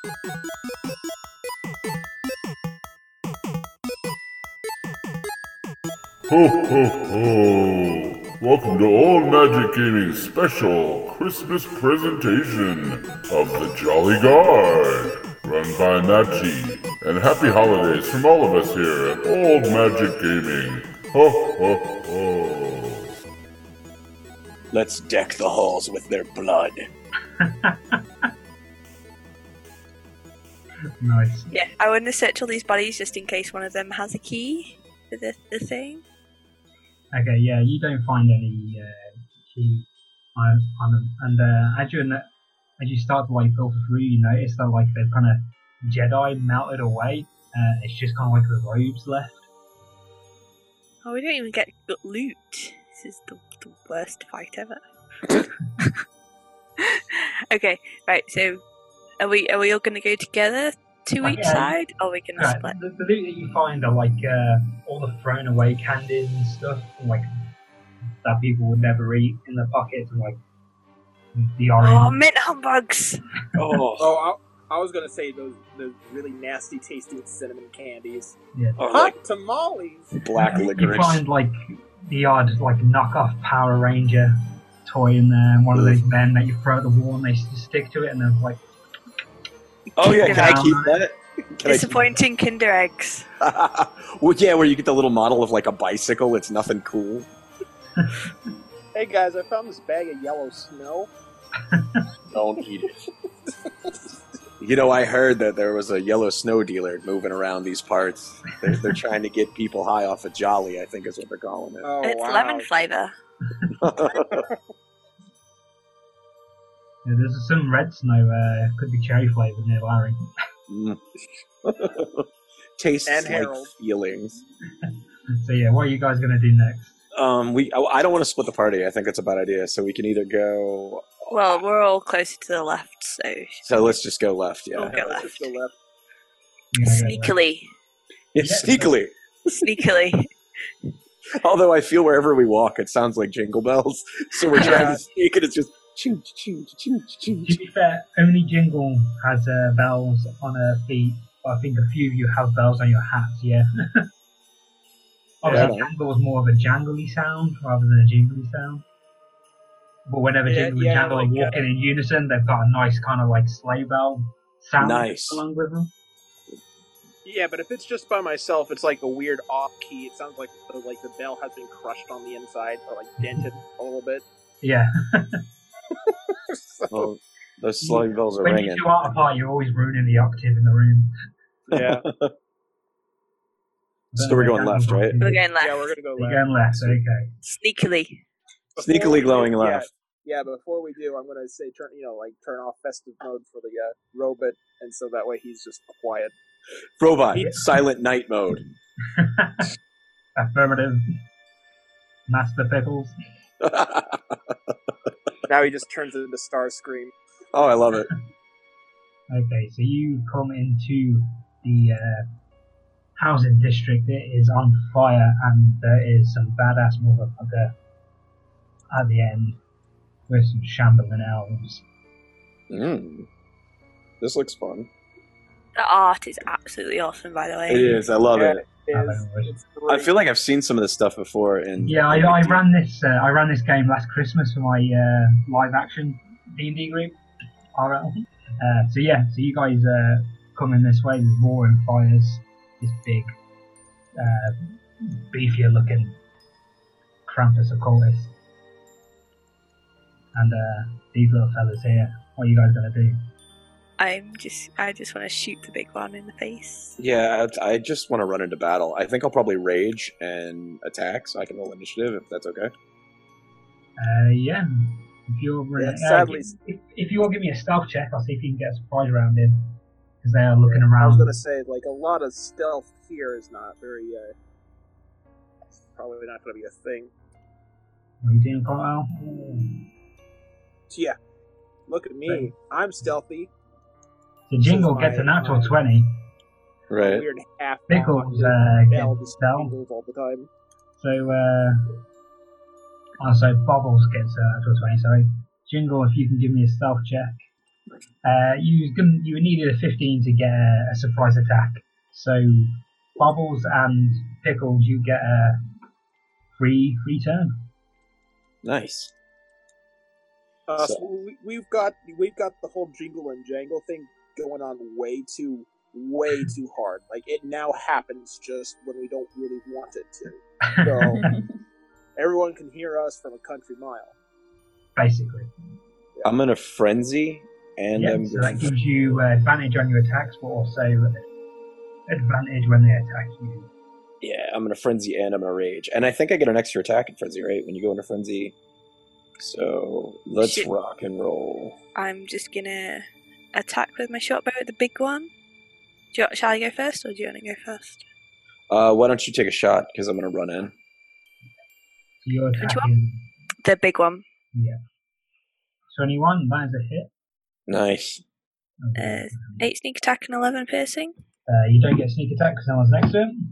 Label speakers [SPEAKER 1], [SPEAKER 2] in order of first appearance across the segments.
[SPEAKER 1] Ho ho ho! Welcome to All Magic Gaming's special Christmas presentation of the Jolly Guard, run by Nachi. And happy holidays from all of us here at Old Magic Gaming. Ho ho ho!
[SPEAKER 2] Let's deck the halls with their blood.
[SPEAKER 3] Nice.
[SPEAKER 4] Yeah, I want to search all these bodies just in case one of them has a key for the thing.
[SPEAKER 3] Okay, yeah, you don't find any key on them, and as you start to like filter through, you notice that like they've kind of Jedi melted away. It's just kind of like the robes left.
[SPEAKER 4] Oh, we don't even get loot. This is the worst fight ever. Okay, right. So, are we all going to go together to each side, or are we going to split?
[SPEAKER 3] The loot that you find are like all the thrown away candies and stuff, like that people would never eat in their pockets, and like the orange.
[SPEAKER 4] Oh, mint humbugs!
[SPEAKER 5] I was gonna say those really nasty tasting cinnamon candies.
[SPEAKER 3] Yeah.
[SPEAKER 5] Like tamales.
[SPEAKER 2] Black
[SPEAKER 3] You
[SPEAKER 2] licorice.
[SPEAKER 3] find like the odd like knockoff Power Ranger toy in there, and one of those men that you throw at the wall and they stick to it, and they're like.
[SPEAKER 2] Oh yeah, can I
[SPEAKER 3] Kinder
[SPEAKER 2] keep that?
[SPEAKER 4] Disappointing Kinder eggs.
[SPEAKER 2] Well, yeah, where you get the little model of like a bicycle. It's nothing cool.
[SPEAKER 5] Hey guys, I found this bag of yellow snow.
[SPEAKER 2] Don't eat it. You know, I heard that there was a yellow snow dealer moving around these parts. They're trying to get people high off of Jolly, I think is what they're calling it.
[SPEAKER 5] Oh,
[SPEAKER 4] It's
[SPEAKER 5] wow.
[SPEAKER 4] lemon flavour.
[SPEAKER 3] Yeah, there's some red snow. Could be cherry flavored near Larry.
[SPEAKER 2] Mm. Tastes
[SPEAKER 5] And
[SPEAKER 2] like
[SPEAKER 5] Harold.
[SPEAKER 2] feelings.
[SPEAKER 3] So yeah, what are you guys gonna do next?
[SPEAKER 2] I don't want to split the party. I think it's a bad idea. So we can either go.
[SPEAKER 4] Well, we're all closer to the left,
[SPEAKER 2] So let's just go left. Yeah,
[SPEAKER 4] We'll go
[SPEAKER 5] Let's
[SPEAKER 4] left.
[SPEAKER 5] just go left.
[SPEAKER 3] You're gonna go left.
[SPEAKER 4] Sneakily.
[SPEAKER 2] yeah,
[SPEAKER 3] Yeah.
[SPEAKER 2] sneakily.
[SPEAKER 4] Sneakily.
[SPEAKER 2] Although I feel wherever we walk, it sounds like jingle bells. So we're trying to sneak it. It's just ching, ching, ching, ching,
[SPEAKER 3] To be fair, only Jingle has bells on her feet. But I think a few of you have bells on your hats. Yeah. Obviously,
[SPEAKER 2] Yeah.
[SPEAKER 3] Jangle was more of a jangly sound rather than a jingly sound. But whenever
[SPEAKER 5] Yeah,
[SPEAKER 3] Jingle
[SPEAKER 5] yeah,
[SPEAKER 3] and Jangle
[SPEAKER 5] like,
[SPEAKER 3] are walking in unison, they've got a nice kind of like sleigh bell sound
[SPEAKER 2] Nice.
[SPEAKER 3] along with them.
[SPEAKER 5] Yeah, but if it's just by myself, it's like a weird off key. It sounds like the bell has been crushed on the inside or like dented a little bit.
[SPEAKER 3] Yeah.
[SPEAKER 2] Well, those sleigh bells are
[SPEAKER 3] When
[SPEAKER 2] ringing.
[SPEAKER 3] you two are apart, you're always ruining the octave in the room.
[SPEAKER 5] Yeah,
[SPEAKER 2] So we're going left, right?
[SPEAKER 4] We're going left.
[SPEAKER 5] yeah, we're gonna go
[SPEAKER 3] You're
[SPEAKER 5] left.
[SPEAKER 3] going left, okay.
[SPEAKER 4] Sneakily.
[SPEAKER 5] Before we
[SPEAKER 2] Sneakily glowing
[SPEAKER 5] do-
[SPEAKER 2] left.
[SPEAKER 5] Yeah, but before we do, I'm gonna say turn off festive mode for the robot, and so that way he's just quiet.
[SPEAKER 2] Robot, silent night mode.
[SPEAKER 3] Affirmative. Master Pickles.
[SPEAKER 5] Now he just turns into Starscream.
[SPEAKER 2] Oh, I love it.
[SPEAKER 3] Okay, so you come into the housing district. It is on fire, and there is some badass motherfucker at the end with some shambling elves.
[SPEAKER 2] This looks fun.
[SPEAKER 4] The art is absolutely awesome, by the way.
[SPEAKER 2] It is. I love
[SPEAKER 5] Yeah,
[SPEAKER 2] it.
[SPEAKER 5] It's
[SPEAKER 2] I
[SPEAKER 5] great.
[SPEAKER 2] fil like I've seen some of this stuff before.
[SPEAKER 3] Yeah, I ran this. I ran this game last Christmas for my live action D&D group, RL. So you guys come in this way. There's roaring fires. This big, beefier looking Krampus occultist, and these little fellas here. What are you guys gonna do?
[SPEAKER 4] I just want to shoot the big one in the face.
[SPEAKER 2] Yeah, I just want to run into battle. I think I'll probably rage and attack, so I can roll initiative if that's okay.
[SPEAKER 3] Yeah. If you're
[SPEAKER 5] sadly-
[SPEAKER 3] if you all give me a stealth check, I'll see if you can get a surprise round in, because they are looking
[SPEAKER 5] I was
[SPEAKER 3] around.
[SPEAKER 5] gonna say like a lot of stealth here is not very. It's probably not gonna be a thing.
[SPEAKER 3] What are you doing, Carl?
[SPEAKER 5] So yeah, look at me. I'm stealthy.
[SPEAKER 3] So Jingle
[SPEAKER 5] This is
[SPEAKER 3] gets a
[SPEAKER 5] my-
[SPEAKER 3] natural 20.
[SPEAKER 2] Right.
[SPEAKER 5] Weird half.
[SPEAKER 3] Pickles
[SPEAKER 5] Bell
[SPEAKER 3] gets
[SPEAKER 5] just
[SPEAKER 3] stealth.
[SPEAKER 5] tingles all the time.
[SPEAKER 3] So Bobbles gets a natural 20. Sorry, Jingle, if you can give me a stealth check. You needed a 15 to get a surprise attack. So Bubbles and Pickles, you get a free turn.
[SPEAKER 2] Nice.
[SPEAKER 5] So we've got the whole jingle and jangle thing going on way too hard. Like, it now happens just when we don't really want it to. So everyone can hear us from a country mile.
[SPEAKER 3] Basically.
[SPEAKER 2] I'm gonna frenzy, and
[SPEAKER 3] so that gives you advantage on your attacks, but also advantage when they attack you.
[SPEAKER 2] Yeah, I'm gonna frenzy and I'm gonna rage, and I think I get an extra attack in frenzy, right? When you go into frenzy. So let's rock and roll.
[SPEAKER 4] I'm just gonna attack with my short bow at the big one. Shall I go first, or do you want to go first?
[SPEAKER 2] Why don't you take a shot, because I'm gonna run in.
[SPEAKER 3] So you're attacking
[SPEAKER 4] the big one.
[SPEAKER 3] Yeah. 21, that is a hit.
[SPEAKER 2] Nice.
[SPEAKER 4] 8 sneak attack and 11 piercing.
[SPEAKER 3] You don't get sneak attack because no one's next to him.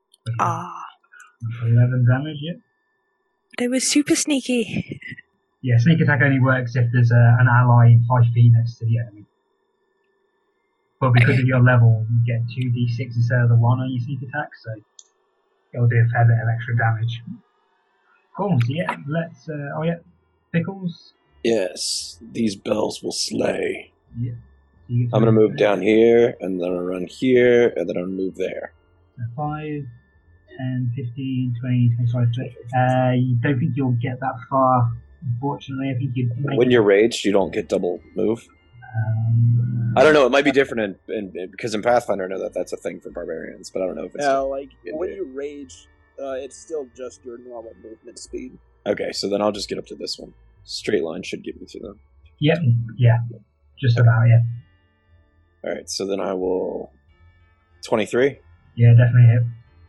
[SPEAKER 3] 11 damage, yeah.
[SPEAKER 4] They were super sneaky.
[SPEAKER 3] Yeah, sneak attack only works if there's an ally in 5 feet next to the enemy. But because of your level, you get 2d6 instead of the 1 on your sneak attack, so it'll do a fair bit of extra damage. Cool, so yeah, let's... Pickles?
[SPEAKER 2] Yes, these bells will slay.
[SPEAKER 3] Yeah. So
[SPEAKER 2] I'm going to move down here, and then I'll run here, and then I'll move there.
[SPEAKER 3] So 5, 10, 15, 20, 25, 30. You don't think you'll get that far, unfortunately. I think you'd
[SPEAKER 2] when you're raged, you don't get double move? I don't know, it might be different because in Pathfinder I know that's a thing for barbarians, but I don't know if it's...
[SPEAKER 5] No, when you rage, it's still just your normal movement speed.
[SPEAKER 2] Okay, so then I'll just get up to this one. Straight line should get me to them.
[SPEAKER 3] Yep, yeah. Just about, yeah.
[SPEAKER 2] Alright, so then I will... 23?
[SPEAKER 3] Yeah, definitely hit.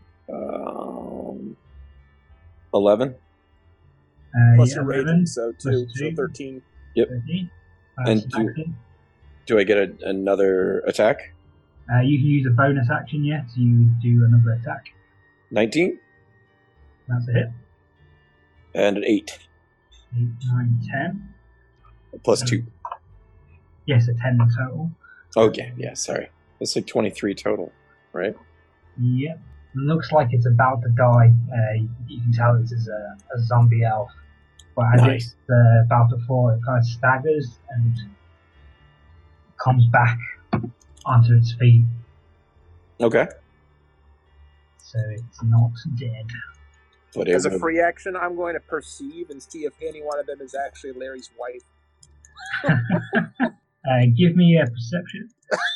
[SPEAKER 2] 11?
[SPEAKER 5] Plus your raging, so 2, so 13.
[SPEAKER 2] Yep.
[SPEAKER 3] 13.
[SPEAKER 2] And do I get another attack?
[SPEAKER 3] You can use a bonus action, yes. You do another attack.
[SPEAKER 2] 19?
[SPEAKER 3] That's a hit.
[SPEAKER 2] And an 8.
[SPEAKER 3] 8, 9, 10.
[SPEAKER 2] Plus 2.
[SPEAKER 3] Yes, a 10 total.
[SPEAKER 2] Okay, yeah, sorry. It's like 23 total, right?
[SPEAKER 3] Yep. Looks like it's about to die. You can tell this is a zombie elf. But as it's about to fall, it kind of staggers and comes back onto its feet.
[SPEAKER 2] Okay.
[SPEAKER 3] So it's not dead.
[SPEAKER 2] But
[SPEAKER 5] as a free action, I'm going to perceive and see if any one of them is actually Larry's wife.
[SPEAKER 3] Give me a perception.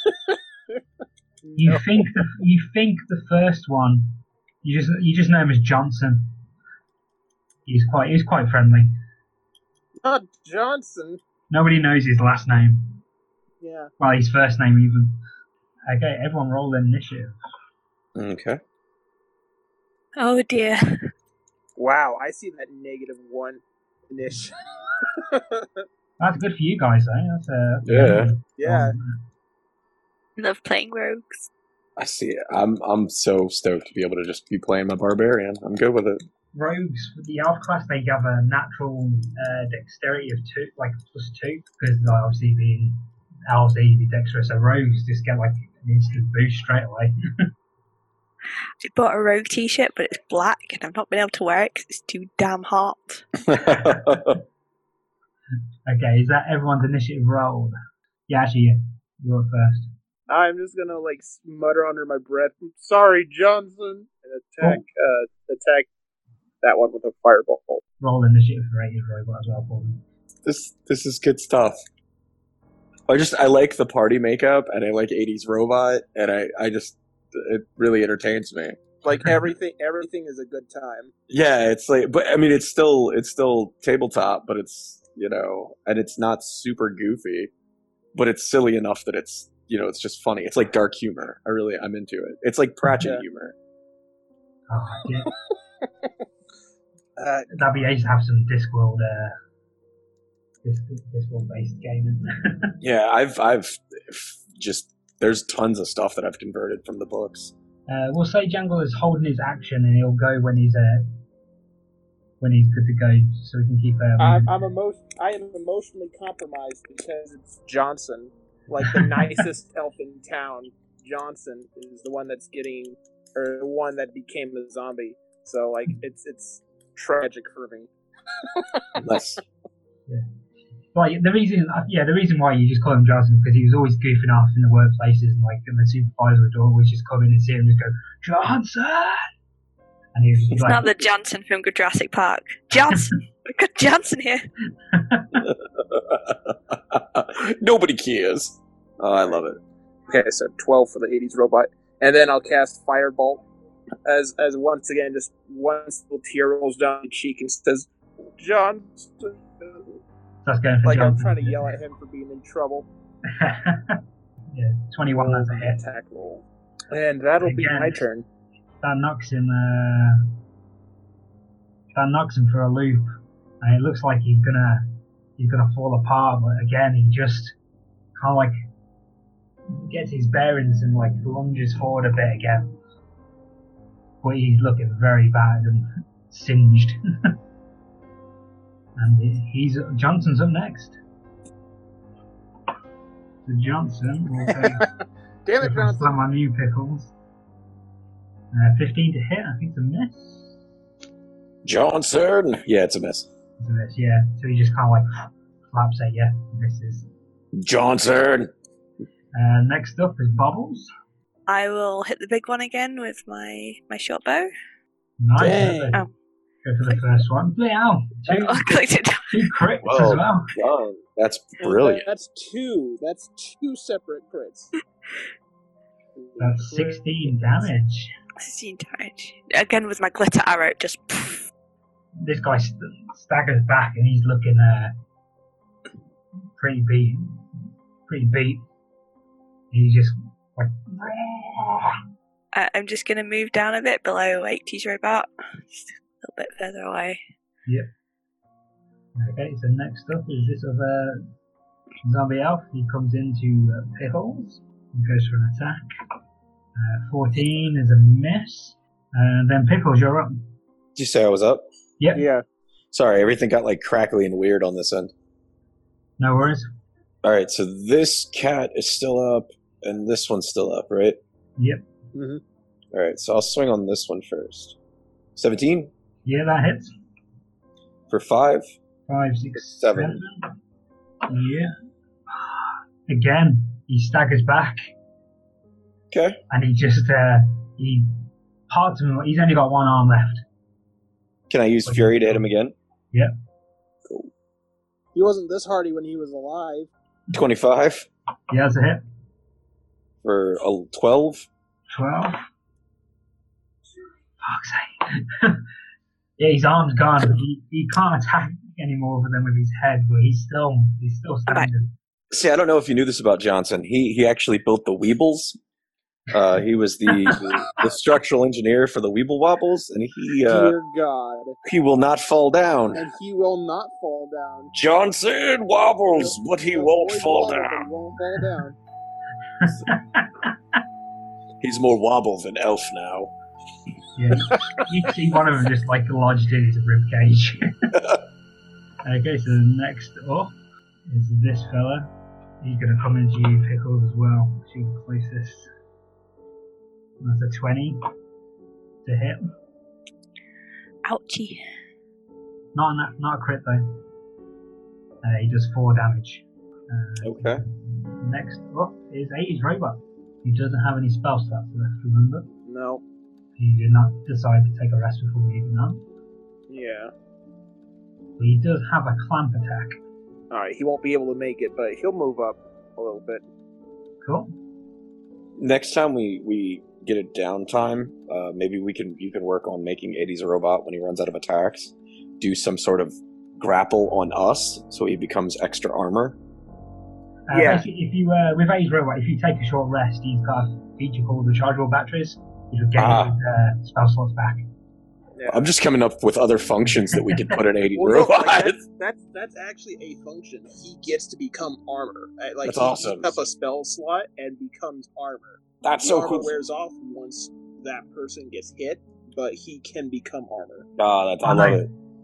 [SPEAKER 3] You think the first one, you just know him as Johnson. He's quite friendly.
[SPEAKER 5] Not Johnson.
[SPEAKER 3] Nobody knows his last name.
[SPEAKER 5] Yeah.
[SPEAKER 3] Well, his first name even. Okay, everyone roll initiative.
[SPEAKER 2] Okay.
[SPEAKER 4] Oh dear.
[SPEAKER 5] Wow, I see that -1 initiative.
[SPEAKER 3] That's good for you guys, though.
[SPEAKER 2] That's
[SPEAKER 5] yeah.
[SPEAKER 4] Love playing rogues.
[SPEAKER 2] I see it. I'm so stoked to be able to just be playing my barbarian. I'm good with it.
[SPEAKER 3] Rogues, with the elf class, they have a natural dexterity of 2, like +2, because obviously being elves, they be dexterous. So rogues just get like an instant boost straight away.
[SPEAKER 4] I bought a rogue t-shirt, but it's black, and I've not been able to wear it because it's too damn hot.
[SPEAKER 3] Okay, is that everyone's initiative rolled? Yeah, actually, you're first.
[SPEAKER 5] I'm just gonna mutter under my breath, "Sorry, Johnson," and attack that one with a fireball.
[SPEAKER 3] Roll initiative for Rated Robot as well for me.
[SPEAKER 2] This is good stuff. I like the party makeup, and I like 80s robot, and it really entertains me.
[SPEAKER 5] Like everything is a good time.
[SPEAKER 2] Yeah, it's like, but I mean, it's still tabletop, but it's, and it's not super goofy, but it's silly enough that it's, it's just funny. It's like dark humor. I'm into it. It's like Pratchett humor.
[SPEAKER 3] Oh, yeah. That'd be ace to have some Discworld based gaming.
[SPEAKER 2] Yeah, I've just, there's tons of stuff that I've converted from the books.
[SPEAKER 3] We'll say Jungle is holding his action, and he'll go when he's when he's good to go, so we can keep.
[SPEAKER 5] I am emotionally compromised because it's Johnson, like the nicest elf in town. Johnson is the one that's getting, or the one that became a zombie. So like it's tragic for me.
[SPEAKER 2] Nice.
[SPEAKER 3] Yeah. Well, the reason why you just call him Johnson because he was always goofing off in the workplaces and like the supervisor would always just come in and see him and just go Johnson, and he was just
[SPEAKER 4] It's
[SPEAKER 3] like,
[SPEAKER 4] not the Johnson from Jurassic Park. Johnson, we've got Johnson here.
[SPEAKER 2] Nobody cares. Oh, I love it.
[SPEAKER 5] Okay, so 12 for the 80s robot, and then I'll cast Firebolt as once again just one little tear rolls down the cheek and says Johnson.
[SPEAKER 3] That's going for
[SPEAKER 5] like
[SPEAKER 3] Johnson.
[SPEAKER 5] I'm trying to yell at him for being in trouble.
[SPEAKER 3] Yeah, 21. That's a hit.
[SPEAKER 5] Attack roll, and that'll be my turn.
[SPEAKER 3] That knocks him. That knocks him for a loop, and it looks like he's gonna fall apart. But again, he just kind of like gets his bearings and like lunges forward a bit again. But he's looking very bad and singed. And Johnson's up next. So Johnson will take.
[SPEAKER 5] Damn it, Johnson!
[SPEAKER 3] Slam on you, Pickles. 15 to hit. I think it's a miss.
[SPEAKER 2] Johnson. Yeah, it's a miss.
[SPEAKER 3] It's a miss. Yeah. So he just kind of like flaps at you. Misses.
[SPEAKER 2] Johnson.
[SPEAKER 3] Next up is Bobbles.
[SPEAKER 4] I will hit the big one again with my short bow.
[SPEAKER 3] Nice.
[SPEAKER 2] Dang.
[SPEAKER 4] Oh.
[SPEAKER 3] Go for the first one. Wow.
[SPEAKER 4] I clicked it.
[SPEAKER 3] 2 crits
[SPEAKER 2] Whoa.
[SPEAKER 3] as well.
[SPEAKER 2] Wow. That's brilliant.
[SPEAKER 5] That's two separate crits.
[SPEAKER 3] That's 16 damage.
[SPEAKER 4] 16 damage. Again with my glitter arrow, just poof.
[SPEAKER 3] This guy staggers back and he's looking pretty beat. He's just like.
[SPEAKER 4] I'm just going to move down a bit below 80's robot. Just a little bit further away.
[SPEAKER 3] Yep. Okay, so next up is this other zombie elf. He comes into Pickles and goes for an attack. 14 is a miss. And then Pickles, you're up.
[SPEAKER 2] Did you say I was up?
[SPEAKER 3] Yep.
[SPEAKER 5] Yeah.
[SPEAKER 2] Sorry, everything got like crackly and weird on this end.
[SPEAKER 3] No worries.
[SPEAKER 2] Alright, so this cat is still up, and this one's still up, right?
[SPEAKER 3] Yep.
[SPEAKER 5] Mm-hmm.
[SPEAKER 2] Alright, so I'll swing on this one first. 17?
[SPEAKER 3] Yeah, that hits.
[SPEAKER 2] For 5?
[SPEAKER 3] 5, 6,
[SPEAKER 2] 7.
[SPEAKER 3] 7. Yeah. Again, he staggers back.
[SPEAKER 2] Okay.
[SPEAKER 3] And he just, he parts him. He's only got one arm left.
[SPEAKER 2] Can I use Fury to hit him again?
[SPEAKER 3] Yep.
[SPEAKER 2] Cool.
[SPEAKER 5] He wasn't this hardy when he was alive.
[SPEAKER 2] 25?
[SPEAKER 3] Yeah, that's a hit.
[SPEAKER 2] For 12?
[SPEAKER 3] 12. Fuck's sake. Yeah, his arm's gone. He can't attack anymore than with his head, but he's still standing.
[SPEAKER 2] See, I don't know if you knew this about Johnson. He actually built the Weebles. He was the structural engineer for the Weeble Wobbles, and
[SPEAKER 5] Dear God.
[SPEAKER 2] he will not fall down.
[SPEAKER 5] And he will not fall down.
[SPEAKER 2] Johnson wobbles, but he won't fall
[SPEAKER 5] He
[SPEAKER 2] down.
[SPEAKER 5] won't fall down.
[SPEAKER 2] He's more wobble than elf now.
[SPEAKER 3] Yeah, you can see one of them just like lodged in his ribcage. Okay, so next up is this fella. He's going to come into you, Pickles, as well. See the closest. That's a 20 to hit.
[SPEAKER 4] Ouchie.
[SPEAKER 3] Not a crit though. He does 4 damage.
[SPEAKER 2] Okay.
[SPEAKER 3] Next up is 80's robot. He doesn't have any spell slots left, remember?
[SPEAKER 5] No.
[SPEAKER 3] He did not decide to take a rest before moving on.
[SPEAKER 5] Yeah.
[SPEAKER 3] But he does have a clamp attack.
[SPEAKER 5] Alright, he won't be able to make it, but he'll move up a little bit.
[SPEAKER 3] Cool.
[SPEAKER 2] Next time we get a downtime, maybe you can work on making 80's a robot when he runs out of attacks. Do some sort of grapple on us so he becomes extra armor.
[SPEAKER 5] Yeah.
[SPEAKER 3] If you with 80's robot, if you take a short rest, he's got a feature called the chargeable batteries, which will get his spell slots back.
[SPEAKER 5] Yeah.
[SPEAKER 2] I'm just coming up with other functions that we could put in 80's
[SPEAKER 5] Well, no,
[SPEAKER 2] robot.
[SPEAKER 5] like, that's actually a function. He gets to become armor. Like
[SPEAKER 2] That's
[SPEAKER 5] he
[SPEAKER 2] awesome.
[SPEAKER 5] picks up a spell slot and becomes armor.
[SPEAKER 2] That's
[SPEAKER 5] The
[SPEAKER 2] so
[SPEAKER 5] armor
[SPEAKER 2] cool.
[SPEAKER 5] wears off once that person gets hit, but he can become armor.
[SPEAKER 2] I love it.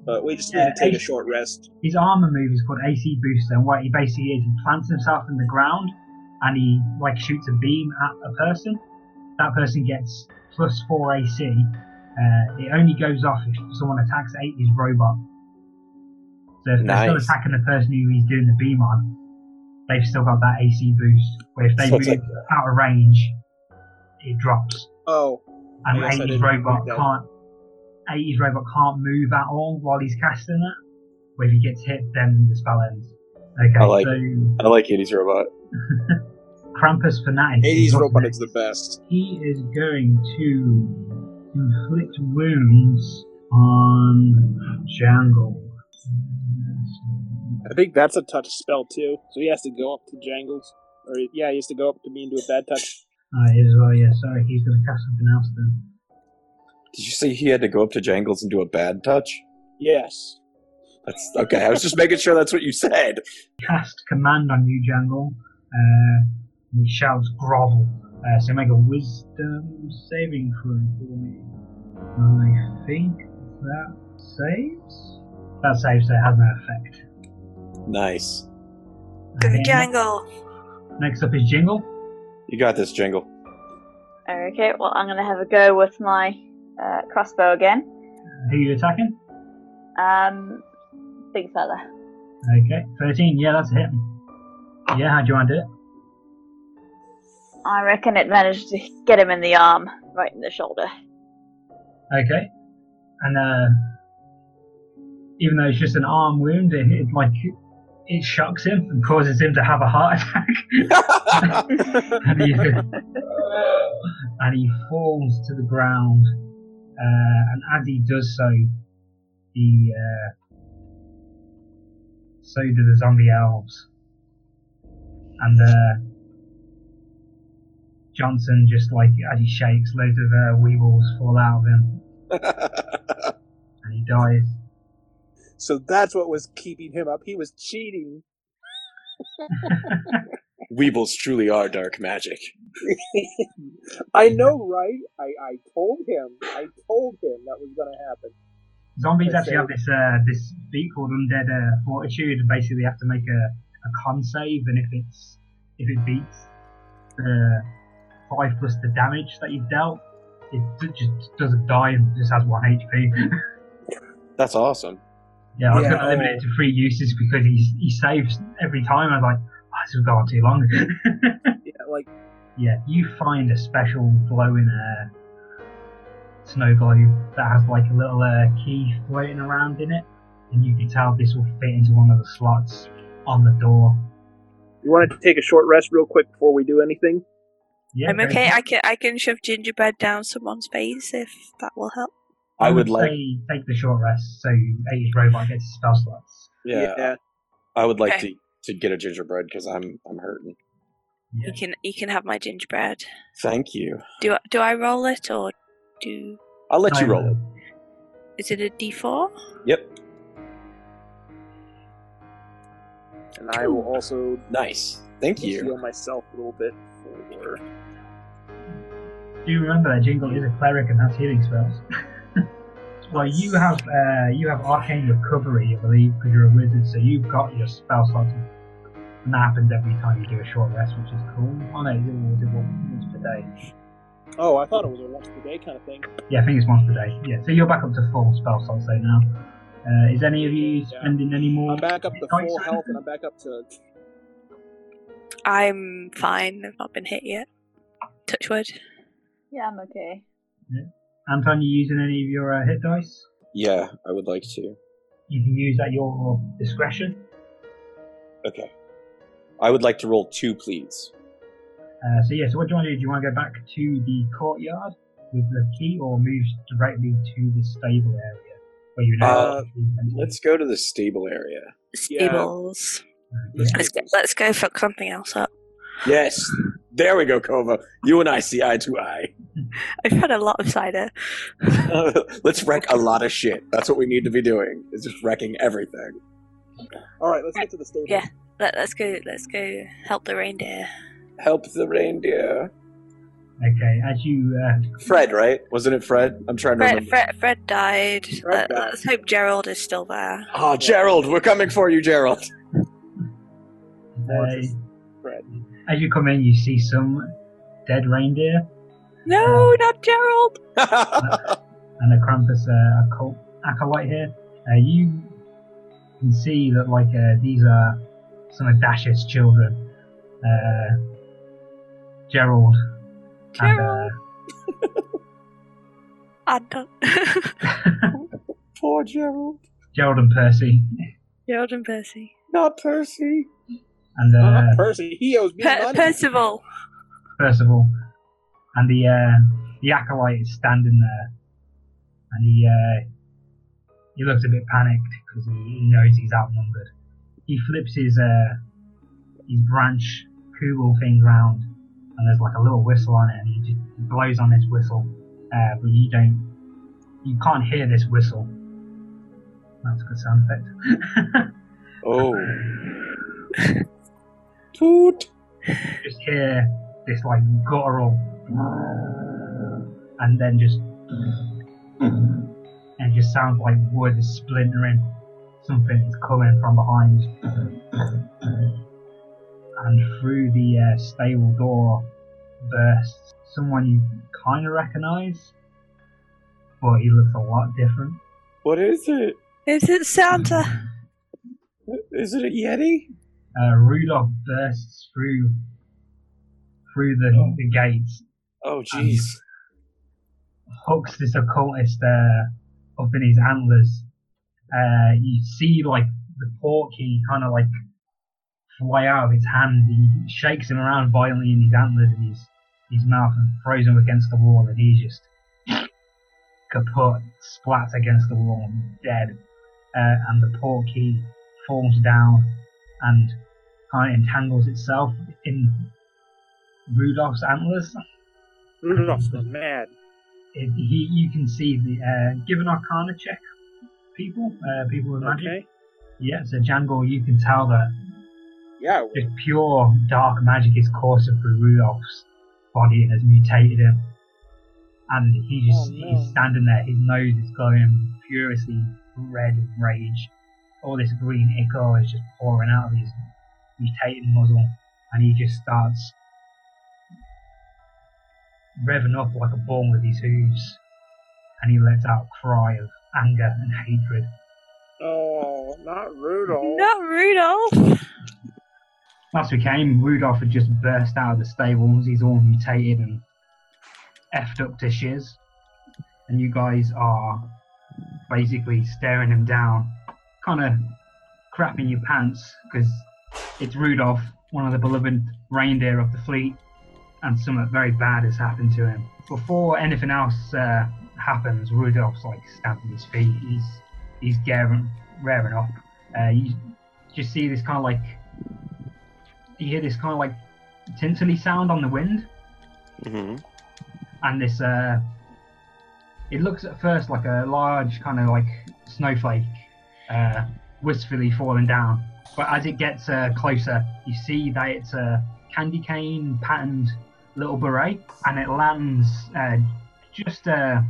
[SPEAKER 5] But we just need to take a short rest.
[SPEAKER 3] His armor move is called AC Booster, and what he basically is, he plants himself in the ground, and he shoots a beam at a person. That person gets +4 AC. It only goes off if someone attacks 80's robot. So if they're still attacking the person who he's doing the beam on, they've still got that AC boost. Where if they move out of range, it drops.
[SPEAKER 5] Oh.
[SPEAKER 3] And 80's robot can't move at all while he's casting that. But if he gets hit, then the spell ends. Okay,
[SPEAKER 2] I like 80's robot.
[SPEAKER 3] Krampus Fanatic.
[SPEAKER 5] 80's robot is the best.
[SPEAKER 3] He is going to inflict wounds on Jangle.
[SPEAKER 5] I think that's a touch spell too. So he has to go up to Jangles. He has to go up to me and do a bad touch.
[SPEAKER 3] He is as well, yeah. Sorry, he's going to cast something else then.
[SPEAKER 2] Did you say he had to go up to Jangles and do a bad touch?
[SPEAKER 5] Yes.
[SPEAKER 2] That's okay. I was just making sure that's what you said.
[SPEAKER 3] Cast command on you, Jangle. He shouts grovel. So make a wisdom saving throw for me. I think that saves. That saves, so it has no effect.
[SPEAKER 2] Nice.
[SPEAKER 4] Go Jangle.
[SPEAKER 3] Next up is Jingle.
[SPEAKER 2] You got this, Jingle.
[SPEAKER 6] Okay, well, I'm going to have a go with my crossbow again.
[SPEAKER 3] Who are you attacking?
[SPEAKER 6] Big fella.
[SPEAKER 3] Okay, 13. Yeah, that's a hit. Yeah, how do you want to do it?
[SPEAKER 6] I reckon it managed to get him in the arm, right in the shoulder.
[SPEAKER 3] Okay. And even though it's just an arm wound, it shocks him and causes him to have a heart attack. and he falls to the ground. And as he does so, so do the zombie elves. And Johnson, just as he shakes, loads of weevils fall out of him. And he dies.
[SPEAKER 5] So that's what was keeping him up. He was cheating.
[SPEAKER 2] Weevils truly are dark magic.
[SPEAKER 5] I know, right? I told him that was going to happen.
[SPEAKER 3] Zombies actually have this feat called Undead Fortitude. Basically, you have to make a con save, and if it beats the 5 plus the damage that you've dealt, it just doesn't die and just has 1 HP.
[SPEAKER 2] That's awesome.
[SPEAKER 3] Yeah, I was going to limit it to 3 uses because he saves every time. I was like, this has gone too long. You find a special glowing snow globe that has a little key floating around in it, and you can tell this will fit into one of the slots on the door.
[SPEAKER 5] You want to take a short rest real quick before we do anything?
[SPEAKER 3] Yeah,
[SPEAKER 4] I'm okay. I can shove gingerbread down someone's face if that will help.
[SPEAKER 3] I would say take the short rest so 80's robot gets his spell slots.
[SPEAKER 2] Yeah. I would like to get a gingerbread because I'm hurting.
[SPEAKER 3] Yeah.
[SPEAKER 4] You can have my gingerbread.
[SPEAKER 2] Thank you.
[SPEAKER 4] Do I roll it or do?
[SPEAKER 2] I'll let you roll it.
[SPEAKER 4] Is it a D4?
[SPEAKER 2] Yep.
[SPEAKER 5] And I will also
[SPEAKER 2] nice. Thank you.
[SPEAKER 5] Heal myself a little bit.
[SPEAKER 3] Do you remember that Jingle is a cleric and has healing spells? Well, you have arcane recovery, I believe, because you're a wizard, so you've got your spell slots. And that happens every time you do a short rest, which is cool. Oh no, you did once per day.
[SPEAKER 5] Oh, I thought it was a once per day kind of thing.
[SPEAKER 3] Yeah, I think it's once per day. Yeah, so you're back up to full spell slots though now. Is any of you spending any more?
[SPEAKER 5] I'm back up to full health, and I'm back up to...
[SPEAKER 4] I'm fine. I've not been hit yet. Touch wood.
[SPEAKER 6] Yeah, I'm okay.
[SPEAKER 3] Yeah. Anton, you using any of your hit dice?
[SPEAKER 2] Yeah, I would like to.
[SPEAKER 3] You can use at your discretion.
[SPEAKER 2] Okay. I would like to roll 2, please.
[SPEAKER 3] So what do you want to do? Do you want to go back to the courtyard with the key, or move directly to the stable area where you know?
[SPEAKER 2] Let's go to the stable area.
[SPEAKER 4] Stables.
[SPEAKER 3] Yeah.
[SPEAKER 4] Let's go fuck something else up.
[SPEAKER 2] Yes. There we go, Kova. You and I see eye to eye.
[SPEAKER 4] I've had a lot of cider.
[SPEAKER 2] Let's wreck a lot of shit. That's what we need to be doing. Is just wrecking everything.
[SPEAKER 5] All right, let's get to the stable.
[SPEAKER 4] Yeah, let's go. Let's go help the reindeer.
[SPEAKER 2] Help the reindeer.
[SPEAKER 3] Okay, as you
[SPEAKER 2] Fred, right? Wasn't it Fred? I'm trying to remember.
[SPEAKER 4] Fred died.
[SPEAKER 5] Fred died.
[SPEAKER 4] Let's hope Gerald is still there.
[SPEAKER 2] Oh, Gerald, we're coming for you, Gerald.
[SPEAKER 5] Fred.
[SPEAKER 3] as you come in, you see some dead reindeer
[SPEAKER 4] No, not Gerald.
[SPEAKER 3] and a Krampus occult acolyte here. You can see that these are some of Dash's children. Gerald.
[SPEAKER 4] Gerald. Anton.
[SPEAKER 2] Poor Gerald.
[SPEAKER 3] Gerald and Percy.
[SPEAKER 4] Gerald and Percy.
[SPEAKER 2] Not Percy.
[SPEAKER 3] And
[SPEAKER 5] Percy, he owes me money.
[SPEAKER 4] Percival.
[SPEAKER 3] Percival. And the acolyte is standing there. And he looks a bit panicked because he knows he's outnumbered. He flips his branch kugel thing round, and there's like a little whistle on it, and he just blows on this whistle. But you can't hear this whistle. That's a good sound effect.
[SPEAKER 2] Oh. Toot.
[SPEAKER 3] Just hear this like guttural, and then and it just sounds like wood is splintering. Something is coming from behind. And through the stable door bursts someone you kind of recognise, but he looks a lot different.
[SPEAKER 2] What is it?
[SPEAKER 4] Is it Santa?
[SPEAKER 2] Is it a Yeti?
[SPEAKER 3] Rudolph bursts through the gates.
[SPEAKER 2] Oh, jeez.
[SPEAKER 3] Hooks this occultist up in his antlers. You see like the portkey kind of like fly out of his hand. He shakes him around violently in his antlers and his mouth and throws him against the wall, and he's just kaput, splats against the wall, dead. And the portkey falls down and kind of entangles itself in Rudolph's antlers.
[SPEAKER 5] Rudolph's gone mad.
[SPEAKER 3] You can see give an Arcana check, people with magic.
[SPEAKER 5] Okay.
[SPEAKER 3] Yeah, so Jangle, you can tell that
[SPEAKER 5] Yeah.
[SPEAKER 3] just pure dark magic is coursing through Rudolph's body and has mutated him. And he's standing there, his nose is glowing furiously red with rage. All this green ichor is just pouring out of his mutated muzzle, and he just starts revving up like a bull with his hooves, and he lets out a cry of anger and hatred.
[SPEAKER 5] Oh, not Rudolph.
[SPEAKER 4] Not Rudolph.
[SPEAKER 3] Last we came, Rudolph had just burst out of the stables. He's all mutated and effed up to shiz, and you guys are basically staring him down, kind of crapping your pants because it's Rudolph, one of the beloved reindeer of the fleet, and something very bad has happened to him. Before anything else happens, Rudolph's like stamping his feet. He's raring up. You just see this kind of like, you hear this kind of like tinsely sound on the wind.
[SPEAKER 2] Mm-hmm.
[SPEAKER 3] And this, it looks at first like a large kind of like snowflake, wistfully falling down. But as it gets closer, you see that it's a candy cane patterned little beret, and it lands just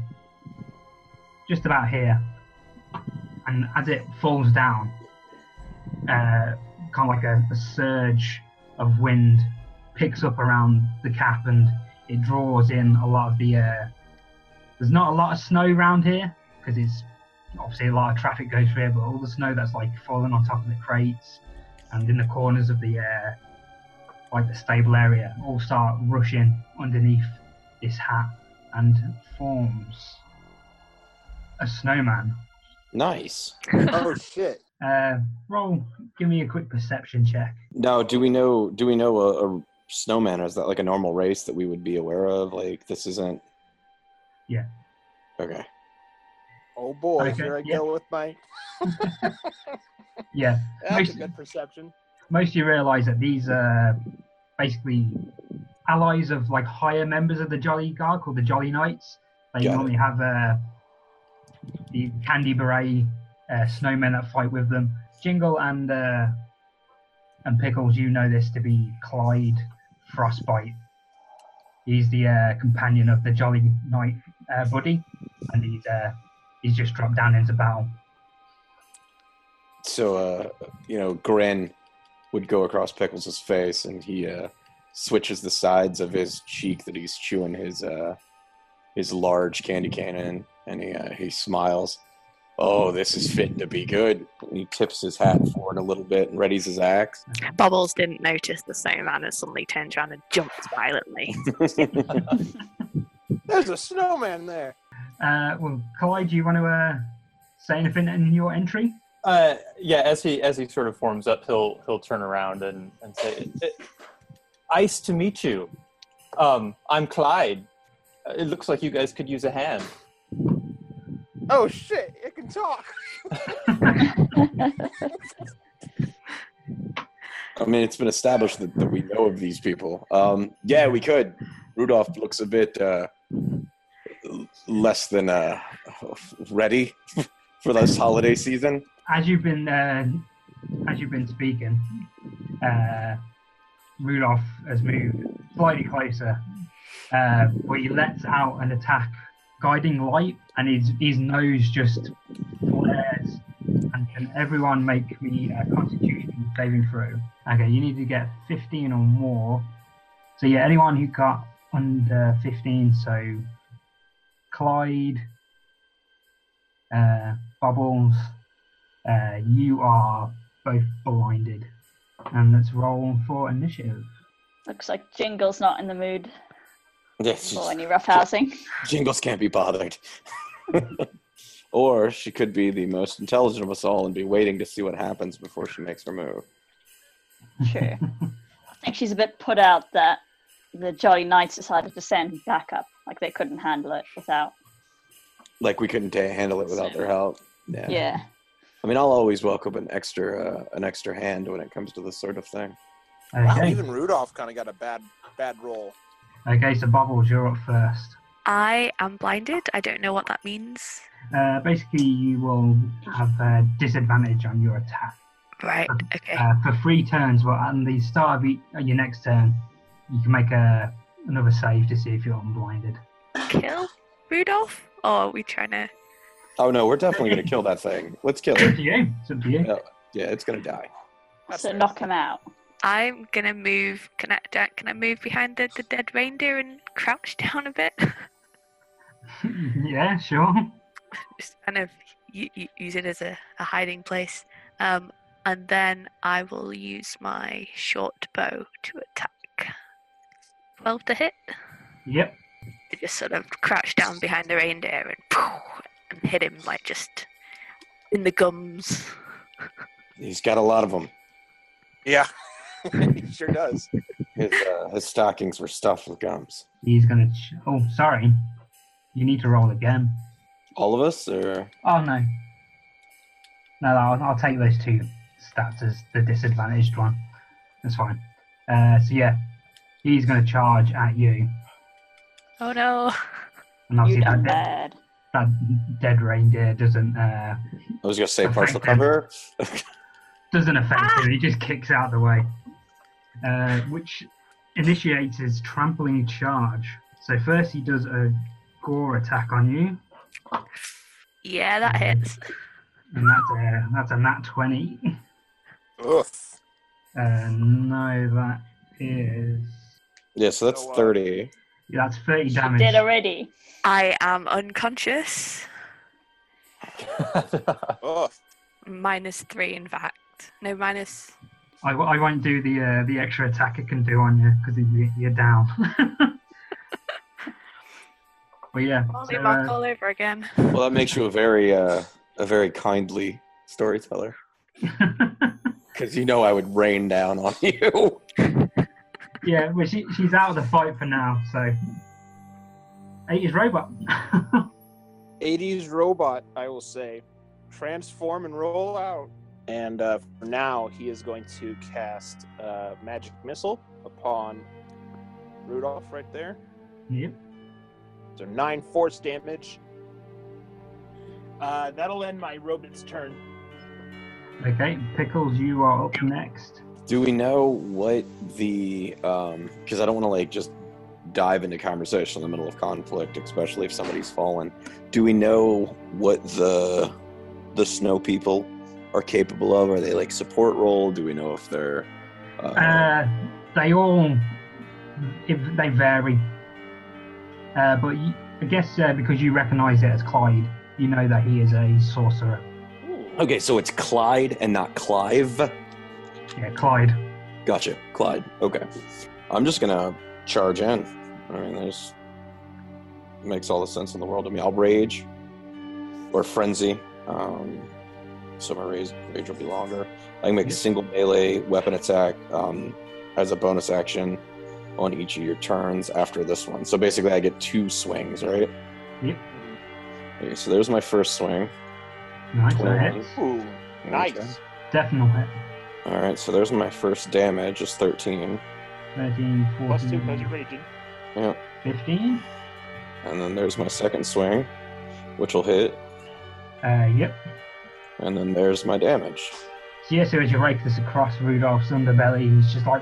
[SPEAKER 3] about here. And as it falls down, kind of like a surge of wind picks up around the cap, and it draws in a lot of the there's not a lot of snow around here because it's obviously a lot of traffic goes through here, but all the snow that's like falling on top of the crates and in the corners of the like the stable area all start rushing underneath this hat and forms a snowman.
[SPEAKER 2] Nice.
[SPEAKER 5] Oh shit.
[SPEAKER 3] Give me a quick perception check.
[SPEAKER 2] Now, do we know a snowman, or is that like a normal race that we would be aware of? Like, this isn't...
[SPEAKER 3] Yeah.
[SPEAKER 2] Okay.
[SPEAKER 5] Oh boy,
[SPEAKER 3] Okay,
[SPEAKER 5] here I
[SPEAKER 3] yeah.
[SPEAKER 5] go with my...
[SPEAKER 3] Yeah.
[SPEAKER 5] That's a good perception.
[SPEAKER 3] Most of you realise that these are basically allies of like higher members of the Jolly Guard called the Jolly Knights. They
[SPEAKER 2] Got it.
[SPEAKER 3] normally have the candy beret snowmen that fight with them. Jingle and Pickles, you know this to be Clyde Frostbite, He's the companion of the Jolly Knight Buddy, and he's just dropped down into battle.
[SPEAKER 2] So, grin would go across Pickles' face, and he switches the sides of his cheek that he's chewing his large candy cane in, and he smiles. Oh, this is fitting to be good. And he tips his hat forward a little bit and readies his axe.
[SPEAKER 4] Bubbles didn't notice the snowman and suddenly turns around and jumps violently.
[SPEAKER 5] There's a snowman there.
[SPEAKER 3] Well, Clyde, do you want to say anything in your entry?
[SPEAKER 7] Yeah, as he sort of forms up, he'll turn around and say, "Nice to meet you. I'm Clyde. It looks like you guys could use a hand."
[SPEAKER 5] Oh shit! It can talk.
[SPEAKER 2] I mean, it's been established that we know of these people. Yeah, we could. Rudolph looks a bit less than ready for this holiday season.
[SPEAKER 3] As you've been speaking, Rudolph has moved slightly closer, where he lets out an attack, guiding light, and his nose just flares. And can everyone make me a Constitution saving throw? Okay, you need to get 15 or more. So yeah, anyone who got under 15, so Clyde, Bubbles, you are both blinded. And let's roll for initiative.
[SPEAKER 6] Looks like Jingle's not in the mood
[SPEAKER 2] Yes,
[SPEAKER 6] for any roughhousing.
[SPEAKER 2] Jingles can't be bothered. Or she could be the most intelligent of us all and be waiting to see what happens before she makes her move.
[SPEAKER 6] True. I think she's a bit put out that the Jolly Knights decided to send backup. Like they couldn't handle it without.
[SPEAKER 2] Like we couldn't handle it without their help.
[SPEAKER 6] Yeah.
[SPEAKER 2] I mean, I'll always welcome an extra hand when it comes to this sort of thing.
[SPEAKER 5] Wow,
[SPEAKER 3] Okay.
[SPEAKER 5] even Rudolph kind of got a bad roll.
[SPEAKER 3] Okay, so Bubbles, you're up first.
[SPEAKER 4] I am blinded. I don't know what that means.
[SPEAKER 3] Basically, you will have a disadvantage on your attack.
[SPEAKER 4] Right, okay.
[SPEAKER 3] For 3 turns, well, at the start of your next turn, you can make another save to see if you're unblinded.
[SPEAKER 4] Kill Rudolph? Or are we trying to...
[SPEAKER 2] Oh no, we're definitely gonna kill that thing. Let's kill
[SPEAKER 3] It's up
[SPEAKER 2] it.
[SPEAKER 3] to you. It's up to you.
[SPEAKER 2] Yeah, it's gonna die.
[SPEAKER 6] So knock him out.
[SPEAKER 4] I'm gonna move... Can I move behind the dead reindeer and crouch down a bit?
[SPEAKER 3] Yeah, sure.
[SPEAKER 4] Just kind of use it as a hiding place. And then I will use my short bow to attack. 12 to hit.
[SPEAKER 3] Yep.
[SPEAKER 4] I just sort of crouch down behind the reindeer and hit him like just in the gums.
[SPEAKER 2] He's got a lot of them.
[SPEAKER 5] Yeah, he sure does.
[SPEAKER 2] His stockings were stuffed with gums.
[SPEAKER 3] He's gonna. Oh, sorry. You need to roll again.
[SPEAKER 2] All of us, or
[SPEAKER 3] Oh no. No, I'll take those 2 stats as the disadvantaged one. That's fine. So yeah, he's gonna charge at you,
[SPEAKER 4] Oh no.
[SPEAKER 3] and
[SPEAKER 6] You
[SPEAKER 3] obviously
[SPEAKER 6] done
[SPEAKER 3] that
[SPEAKER 6] bad.
[SPEAKER 3] dead reindeer doesn't
[SPEAKER 2] I was gonna say
[SPEAKER 3] Okay,
[SPEAKER 2] partial
[SPEAKER 3] then.
[SPEAKER 2] cover.
[SPEAKER 3] doesn't affect him. He just kicks out of the way, which initiates his trampling charge. So first he does a gore attack on you,
[SPEAKER 4] Yeah, that hits.
[SPEAKER 3] and that's a nat 20.
[SPEAKER 5] Oof.
[SPEAKER 3] No, that is
[SPEAKER 2] Yeah, so that's
[SPEAKER 5] So,
[SPEAKER 2] 30.
[SPEAKER 3] that's 30
[SPEAKER 6] She
[SPEAKER 3] damage.
[SPEAKER 6] did already.
[SPEAKER 4] I am unconscious.
[SPEAKER 5] Oof.
[SPEAKER 4] -3, in fact. No, minus...
[SPEAKER 3] I won't do the extra attack it can do on you because you're down. But yeah,
[SPEAKER 4] Molly
[SPEAKER 3] so,
[SPEAKER 4] Mock all over again.
[SPEAKER 2] Well, that makes you a very kindly storyteller. Because you know I would rain down on you.
[SPEAKER 3] yeah, well she's out of the fight for now. So 80's robot.
[SPEAKER 5] 80s robot, I will say. Transform and roll out. And for now, he is going to cast Magic Missile upon Rudolph right there.
[SPEAKER 3] Yep.
[SPEAKER 5] So 9 force damage. That'll end my robot's turn.
[SPEAKER 3] Okay, Pickles, you are up next.
[SPEAKER 2] Do we know what the because I don't want to like just dive into conversation in the middle of conflict, especially if somebody's fallen. Do we know what the snow people are capable of? Are they like support role? Do we know if they're
[SPEAKER 3] they vary. But I guess because you recognise it as Clyde, you know that he is a sorcerer.
[SPEAKER 2] Okay, so it's Clyde and not Clive?
[SPEAKER 3] Yeah, Clyde.
[SPEAKER 2] Gotcha, Clyde. Okay. I'm just gonna charge in. I mean, it makes all the sense in the world to me. I'll rage or frenzy. So my rage will be longer. I can make a single melee weapon attack as a bonus action on each of your turns after this one. So basically I get 2 swings, right?
[SPEAKER 3] Yep.
[SPEAKER 2] Okay, so there's my first swing.
[SPEAKER 3] Nice.
[SPEAKER 2] 21.
[SPEAKER 5] Ooh, nice.
[SPEAKER 3] Definitely hit.
[SPEAKER 2] Alright, so there's my first damage, is 13.
[SPEAKER 3] 13, 14,
[SPEAKER 5] Plus 2 because you're raging.
[SPEAKER 2] Yep.
[SPEAKER 3] 15.
[SPEAKER 2] And then there's my second swing, which will hit.
[SPEAKER 3] Yep.
[SPEAKER 2] And then there's my damage.
[SPEAKER 3] So yeah, so as you rake this across Rudolph's underbelly, he's just like,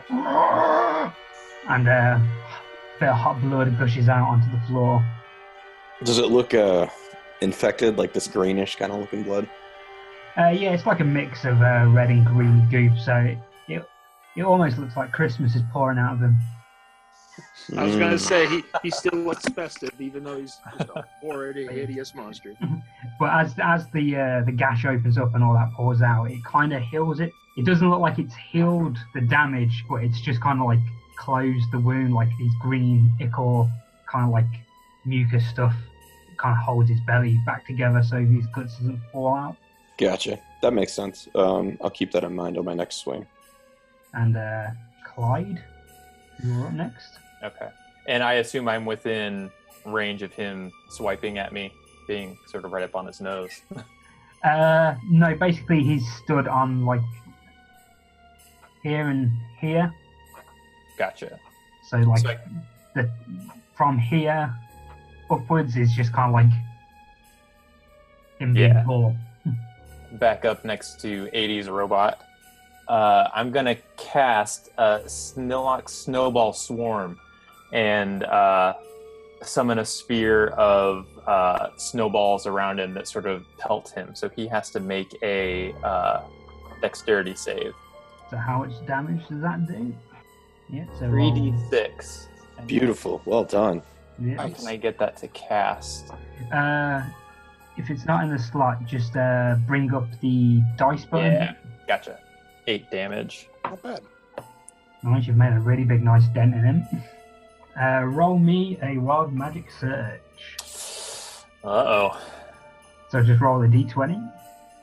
[SPEAKER 3] and a bit of hot blood gushes out onto the floor.
[SPEAKER 2] Does it look infected, like this greenish kind of looking blood?
[SPEAKER 3] Yeah, it's like a mix of red and green goop, so it almost looks like Christmas is pouring out of him.
[SPEAKER 5] I was gonna say he still looks festive, even though he's just a already hideous monster.
[SPEAKER 3] But as the gash opens up and all that pours out, it kind of heals it. It doesn't look like it's healed the damage, but it's just kind of like closed the wound, like these green ichor kind of like mucus stuff kind of holds his belly back together so his guts doesn't fall out.
[SPEAKER 2] Gotcha. That makes sense. I'll keep that in mind on my next swing.
[SPEAKER 3] And Clyde, you're up next.
[SPEAKER 7] Okay. And I assume I'm within range of him swiping at me, being sort of right up on his nose.
[SPEAKER 3] No, basically he's stood on like here and here.
[SPEAKER 7] Gotcha.
[SPEAKER 3] So like from here upwards is just kind of like him being tall.
[SPEAKER 7] Back up next to 80s robot. I'm gonna cast a Snillock Snowball Swarm and summon a sphere of snowballs around him that sort of pelt him. So he has to make a dexterity save.
[SPEAKER 3] So how much damage does that do? Yeah, so
[SPEAKER 7] 3d6.
[SPEAKER 2] Beautiful. Well done.
[SPEAKER 3] Yeah.
[SPEAKER 7] How can I get that to cast?
[SPEAKER 3] If it's not in the slot, just bring up the dice button.
[SPEAKER 7] Yeah, gotcha. 8 damage.
[SPEAKER 5] Not bad.
[SPEAKER 3] Nice, you've made a really big, nice dent in him. Roll me a wild magic surge.
[SPEAKER 7] Uh-oh.
[SPEAKER 3] So just roll a d20.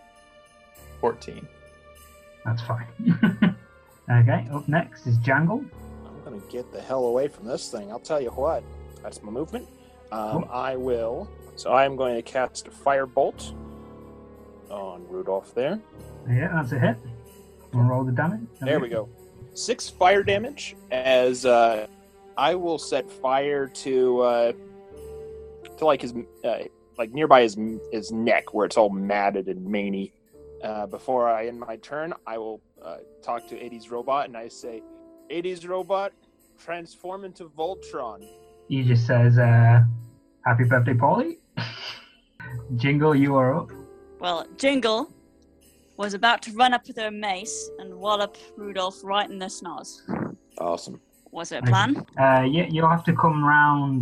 [SPEAKER 7] 14.
[SPEAKER 3] That's fine. Okay, up next is Jangle.
[SPEAKER 5] I'm gonna get the hell away from this thing. I'll tell you what. That's my movement. I will. So I am going to cast a Firebolt on Rudolph there.
[SPEAKER 3] Yeah, that's a hit. We'll roll the damage.
[SPEAKER 5] There we go. 6 fire damage as I will set fire to like his like nearby his neck where it's all matted and maney. Before I end my turn, I will talk to 80s Robot and I say, 80s Robot, transform into Voltron.
[SPEAKER 3] He just says, happy birthday, Polly. Jingle, you are up.
[SPEAKER 6] Well, Jingle was about to run up with her mace and wallop Rudolph right in the snaz.
[SPEAKER 2] Awesome.
[SPEAKER 6] Was it a plan?
[SPEAKER 3] Yeah, you'll have to come round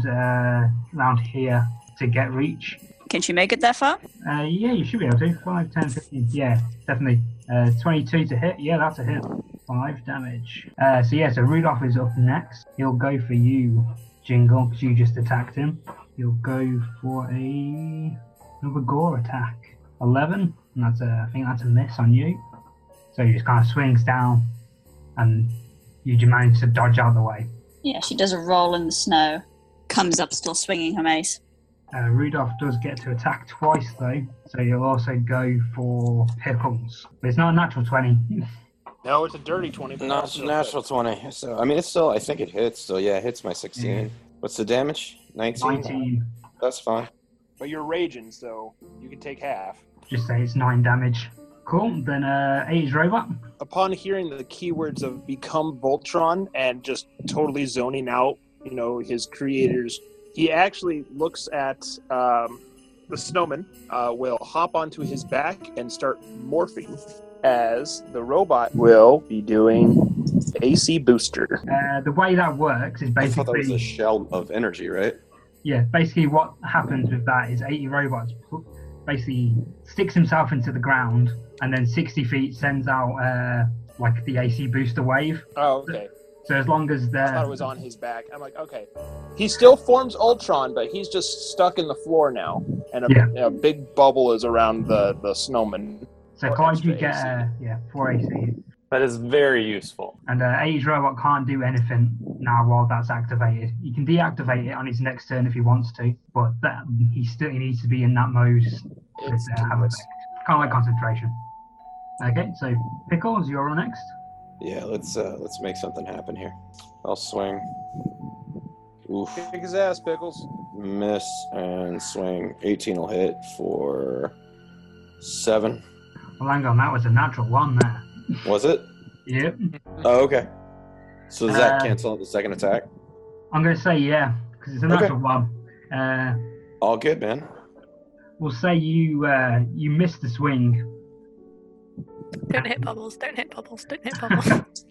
[SPEAKER 3] here to get reach.
[SPEAKER 6] Can she make it that far?
[SPEAKER 3] Yeah, you should be able to. 5, 10, 15. Yeah, definitely. 22 to hit. Yeah, that's a hit. 5 damage. So Rudolph is up next. He'll go for you, Jingle, because you just attacked him. He'll go for another gore attack. 11, and I think that's a miss on you. So he just kind of swings down, and you manage to dodge out of the way.
[SPEAKER 6] Yeah, she does a roll in the snow. Comes up still swinging her mace.
[SPEAKER 3] Rudolph does get to attack twice, though, so you'll also go for Pickles. But it's not a natural 20.
[SPEAKER 5] No, it's a dirty 20.
[SPEAKER 2] No, it's a natural 20. So, I mean, it's still, I think it hits. So, yeah, it hits my 16.
[SPEAKER 3] Yeah.
[SPEAKER 2] What's the damage? 19?
[SPEAKER 3] 19.
[SPEAKER 2] That's fine.
[SPEAKER 5] But you're raging, so you can take half.
[SPEAKER 3] Just say it's 9 damage. Cool, then 80's Robot.
[SPEAKER 5] Upon hearing the keywords of become Voltron and just totally zoning out his creators, he actually looks at the snowman, will hop onto his back and start morphing, as the robot will be doing AC booster.
[SPEAKER 3] The way that works is
[SPEAKER 2] I thought that was a
[SPEAKER 3] basically
[SPEAKER 2] shell of energy, right?
[SPEAKER 3] basically what happens with that is 80 robots basically sticks himself into the ground and then 60 feet sends out like the AC booster wave.
[SPEAKER 5] Oh, okay.
[SPEAKER 3] So as long as
[SPEAKER 5] I thought
[SPEAKER 3] they're
[SPEAKER 5] it was on his back. I'm like, okay. He still forms Ultron, but he's just stuck in the floor now, and a big bubble is around the snowman.
[SPEAKER 3] so
[SPEAKER 5] for
[SPEAKER 3] Clyde, you
[SPEAKER 5] extra
[SPEAKER 3] get 4 AC.
[SPEAKER 7] That is very useful.
[SPEAKER 3] And 80's robot can't do anything now while that's activated. He can deactivate it on his next turn if he wants to, but he needs to be in that mode to have effect. Kind of like concentration. Okay, so Pickles, you're on next.
[SPEAKER 2] Yeah, let's make something happen here. I'll swing. Oof.
[SPEAKER 5] Kick his ass, Pickles.
[SPEAKER 2] Miss and swing. 18 will hit for 7.
[SPEAKER 3] Well, hang on, that was a natural one there.
[SPEAKER 2] Was it?
[SPEAKER 3] Yep.
[SPEAKER 2] Oh, okay. So does that
[SPEAKER 3] Uh,
[SPEAKER 2] cancel out the second attack?
[SPEAKER 3] I'm going to say yeah, because it's a
[SPEAKER 2] Okay.
[SPEAKER 3] natural one.
[SPEAKER 2] All good, man.
[SPEAKER 3] We'll say you missed the swing.
[SPEAKER 4] Don't hit bubbles, don't hit bubbles, don't hit bubbles.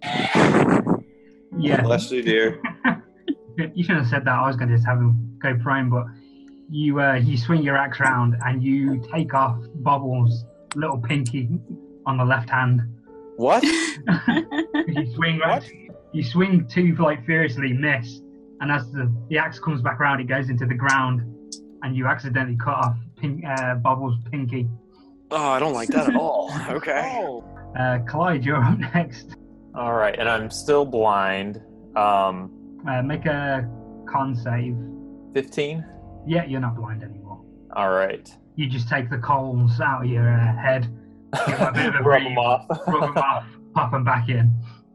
[SPEAKER 3] Yeah.
[SPEAKER 2] Bless you, dear.
[SPEAKER 3] You shouldn't have said that. I was going to just have him go prone, but you swing your axe round and you take off Bubbles' little pinky on the left hand.
[SPEAKER 2] What?
[SPEAKER 3] You swing you swing too furiously, miss, and as the axe comes back around, it goes into the ground, and you accidentally cut off Bubbles' pinky.
[SPEAKER 2] Oh, I don't like that at all. Okay.
[SPEAKER 5] Oh,
[SPEAKER 3] Clyde, you're up next.
[SPEAKER 7] All right, and I'm still blind.
[SPEAKER 3] Make a con save.
[SPEAKER 7] 15.
[SPEAKER 3] Yeah, you're not blind anymore.
[SPEAKER 7] All right.
[SPEAKER 3] You just take the coals out of your head, give a bit of a
[SPEAKER 7] Rub
[SPEAKER 3] breathe,
[SPEAKER 7] them off.
[SPEAKER 3] rub them off, pop them back in.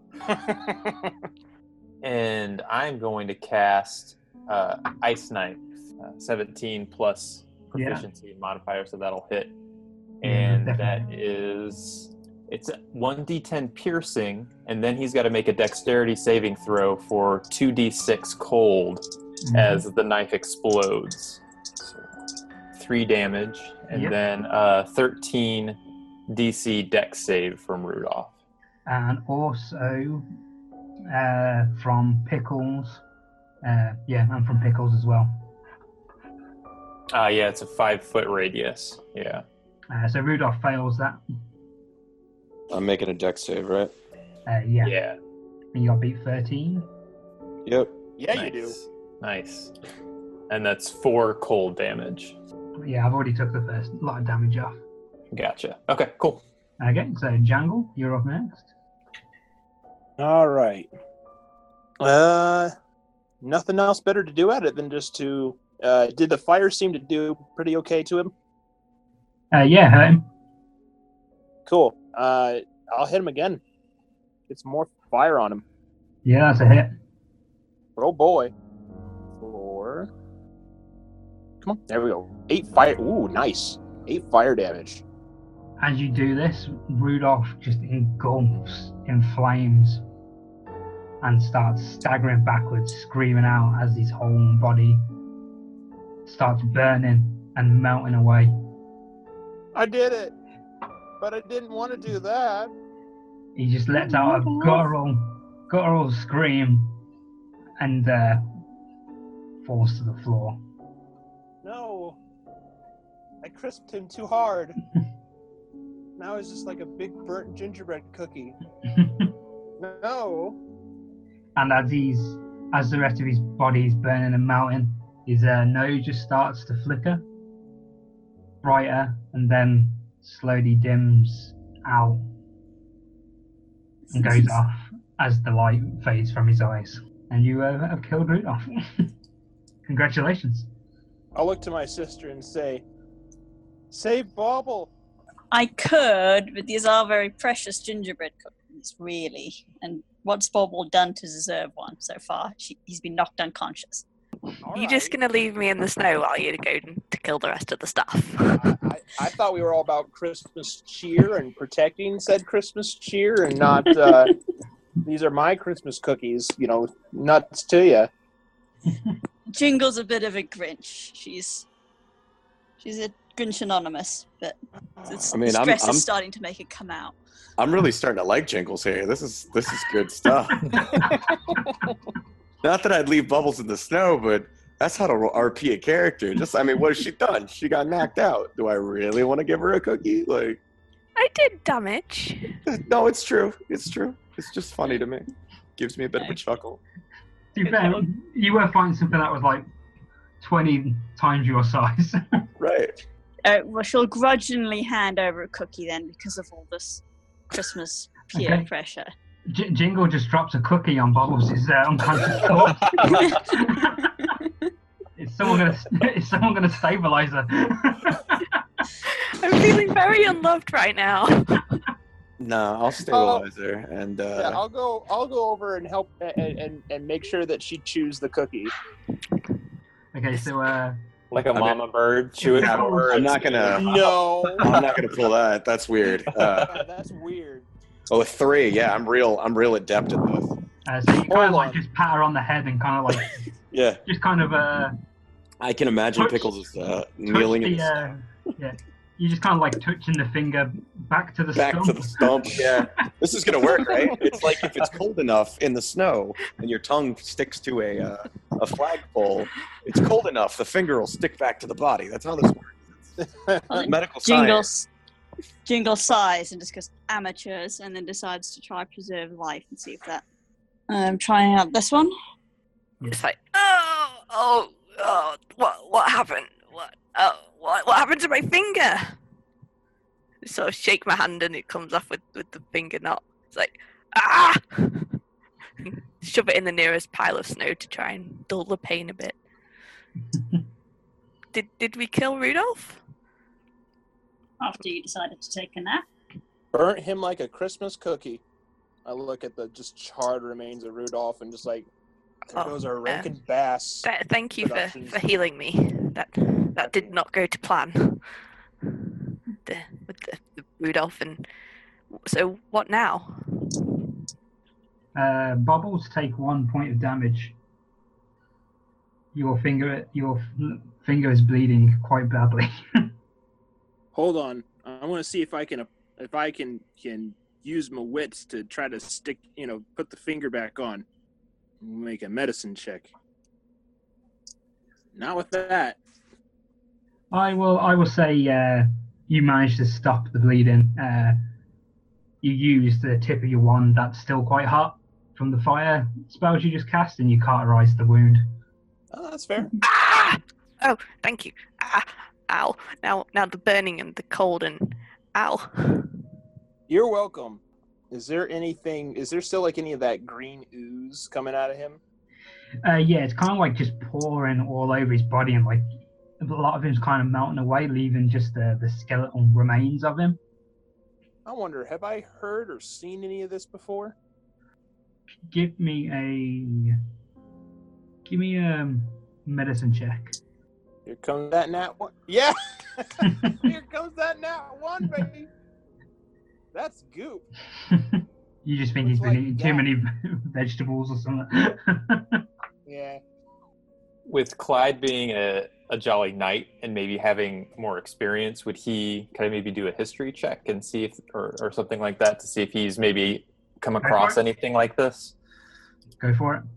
[SPEAKER 7] And I'm going to cast Ice Knife, 17 plus proficiency modifier, so that'll hit. And that is, it's a 1d10 piercing, and then he's got to make a dexterity saving throw for 2d6 cold as the knife explodes. So 3 damage, and then 13 DC dex save from Rudolph.
[SPEAKER 3] And also from Pickles. And from Pickles as well.
[SPEAKER 7] Yeah, it's a 5-foot radius. Yeah.
[SPEAKER 3] So Rudolph fails that.
[SPEAKER 2] I'm making a dex save, right?
[SPEAKER 7] Yeah.
[SPEAKER 3] And you got beat 13.
[SPEAKER 2] Yep.
[SPEAKER 5] yeah,
[SPEAKER 7] Nice.
[SPEAKER 5] you do.
[SPEAKER 7] Nice. And that's 4 cold damage.
[SPEAKER 3] Yeah, I've already took the first lot of damage off.
[SPEAKER 7] Gotcha. Okay, cool.
[SPEAKER 3] Okay, so Jangle, you're up next.
[SPEAKER 5] All right. Nothing else better to do at it than just to. Did the fire seem to do pretty okay to him?
[SPEAKER 3] Yeah, hurt him.
[SPEAKER 5] Cool. I'll hit him again. Get some more fire on him.
[SPEAKER 3] Yeah, that's a hit.
[SPEAKER 5] Oh boy. 4. Come on. There we go. 8 fire. Ooh, nice. 8 fire damage.
[SPEAKER 3] As you do this, Rudolph just engulfs in flames and starts staggering backwards, screaming out as his whole body starts burning and melting away.
[SPEAKER 5] I did it. But I didn't want to do that.
[SPEAKER 3] He just lets out a guttural scream and falls to the floor.
[SPEAKER 5] No. I crisped him too hard. Now he's just like a big burnt gingerbread cookie. No.
[SPEAKER 3] And as the rest of his body is burning and melting, his nose just starts to flicker brighter and then slowly dims out and goes off as the light fades from his eyes. And you have killed Rudolph. Congratulations.
[SPEAKER 5] I'll look to my sister and say, save Bobble.
[SPEAKER 6] I could, but these are very precious gingerbread cookies, really. And what's Bobble done to deserve one so far? He's been knocked unconscious.
[SPEAKER 4] You're just gonna leave me in the snow while you go to kill the rest of the stuff.
[SPEAKER 5] I thought we were all about Christmas cheer and protecting said Christmas cheer and not, these are my Christmas cookies, nuts to you.
[SPEAKER 6] Jingle's a bit of a Grinch. She's a Grinch Anonymous, but the stress is starting to make it come out.
[SPEAKER 2] I'm really starting to like Jingles here. This is good stuff. Not that I'd leave Bubbles in the snow, but that's how to RP a character. What has she done? She got knocked out. Do I really want to give her a cookie? Like,
[SPEAKER 4] I did damage.
[SPEAKER 2] no, it's true. It's true. It's just funny to me. Gives me a bit of a chuckle.
[SPEAKER 3] To be fair, you were finding something that was like 20 times your size.
[SPEAKER 2] Right.
[SPEAKER 6] Well, she'll grudgingly hand over a cookie then because of all this Christmas peer pressure.
[SPEAKER 3] Jingle just drops a cookie on Bubbles' unconscious corpse. Is someone gonna stabilize her?
[SPEAKER 4] I'm feeling very unloved right now.
[SPEAKER 2] No, I'll stabilize her, and
[SPEAKER 5] yeah, I'll go over and help and make sure that she chews the cookie.
[SPEAKER 3] Okay, so
[SPEAKER 7] like a mama bird, chew it over.
[SPEAKER 2] I'm not gonna.
[SPEAKER 5] No,
[SPEAKER 2] I'm not gonna pull that. That's weird.
[SPEAKER 5] That's weird.
[SPEAKER 2] Oh, 3. Yeah, I'm real adept at this.
[SPEAKER 3] so you kind of like just pat her on the head and kind of like
[SPEAKER 2] Yeah.
[SPEAKER 3] just kind of
[SPEAKER 2] I can imagine Pickles is kneeling in the
[SPEAKER 3] yeah. You just kind of like touching the finger back to the
[SPEAKER 2] stump. Yeah. This is gonna work, right? It's like if it's cold enough in the snow and your tongue sticks to a flagpole, it's cold enough, the finger will stick back to the body. That's how this works. Medical science.
[SPEAKER 6] Jingle sighs and just goes amateurs, and then decides to try preserve life and see if that. I'm trying out this one.
[SPEAKER 4] It's like, what happened? What happened to my finger? I sort of shake my hand and it comes off with the finger knot. It's like, shove it in the nearest pile of snow to try and dull the pain a bit. Did we kill Rudolph?
[SPEAKER 6] After you decided to take a nap?
[SPEAKER 5] Burnt him like a Christmas cookie. I look at the just charred remains of Rudolph and just like, there goes our Rankin Bass.
[SPEAKER 4] Thank you for healing me. That did not go to plan. With the Rudolph and so what now?
[SPEAKER 3] Bubbles take 1 point of damage. Your finger is bleeding quite badly.
[SPEAKER 5] Hold on, I want to see if I can use my wits to try to stick, put the finger back on. Make a medicine check. Not with that.
[SPEAKER 3] I will say you managed to stop the bleeding. You used the tip of your wand that's still quite hot from the fire spells you just cast, and you cauterized the wound.
[SPEAKER 5] Oh, that's fair.
[SPEAKER 4] Oh, thank you. Ow. Now the burning and the cold and ow.
[SPEAKER 5] You're welcome. Is there still like any of that green ooze coming out of him?
[SPEAKER 3] Yeah, it's kind of like just pouring all over his body, and like a lot of him's kind of melting away, leaving just the skeletal remains of him.
[SPEAKER 5] I wonder, have I heard or seen any of this before?
[SPEAKER 3] Give me a medicine check.
[SPEAKER 5] Here comes that nat one. Yeah! Here comes that nat one, baby! That's goop.
[SPEAKER 3] You just think he's been eating too many vegetables or something.
[SPEAKER 5] Yeah.
[SPEAKER 7] With Clyde being a jolly knight and maybe having more experience, would he kind of maybe do a history check and see if, or something like that, to see if he's maybe come across anything like this?
[SPEAKER 3] Go for it.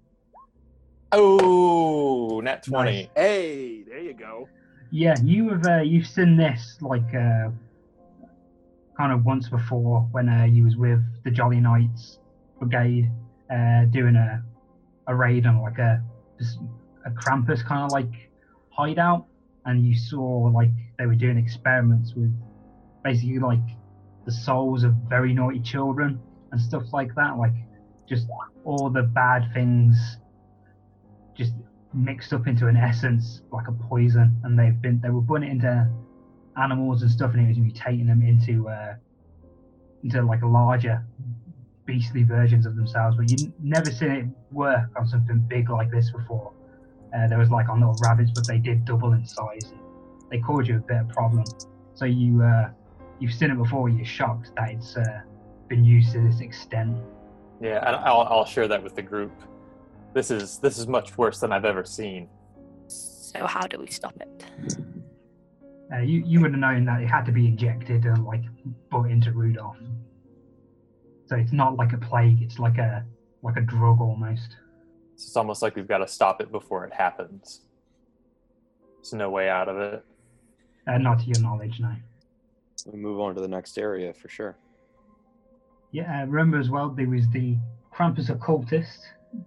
[SPEAKER 7] Oh, nat 20.
[SPEAKER 3] Nice.
[SPEAKER 5] Hey, there you go.
[SPEAKER 3] Yeah, you've seen this like kind of once before when you was with the Jolly Knights Brigade doing a raid on like a Krampus kind of like hideout, and you saw like they were doing experiments with basically like the souls of very naughty children and stuff like that, like just all the bad things just mixed up into an essence like a poison, and they were putting it into animals and stuff, and it was mutating them into like larger beastly versions of themselves. But you never seen it work on something big like this before. There was like on little rabbits, but they did double in size. They caused you a bit of problem. So you've seen it before. You're shocked that it's been used to this extent.
[SPEAKER 7] Yeah, I'll share that with the group. This is much worse than I've ever seen.
[SPEAKER 4] So how do we stop it?
[SPEAKER 3] You would have known that it had to be injected and like put into Rudolph. So it's not like a plague; it's like a drug almost.
[SPEAKER 7] It's almost like we've got to stop it before it happens. There's no way out of it.
[SPEAKER 3] Not to your knowledge, no.
[SPEAKER 8] We move on to the next area for sure.
[SPEAKER 3] Yeah, remember as well, there was the Krampus occultist.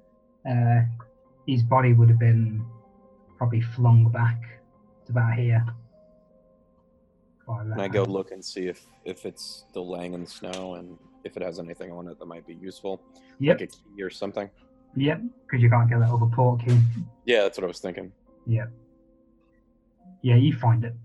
[SPEAKER 3] His body would have been probably flung back to about here.
[SPEAKER 8] Can I go look and see if it's still laying in the snow and if it has anything on it that might be useful?
[SPEAKER 3] Yep.
[SPEAKER 8] Like a key or something?
[SPEAKER 3] Yep, because you can't get that other port key.
[SPEAKER 8] Yeah, that's what I was thinking.
[SPEAKER 3] Yep. Yeah, you find it.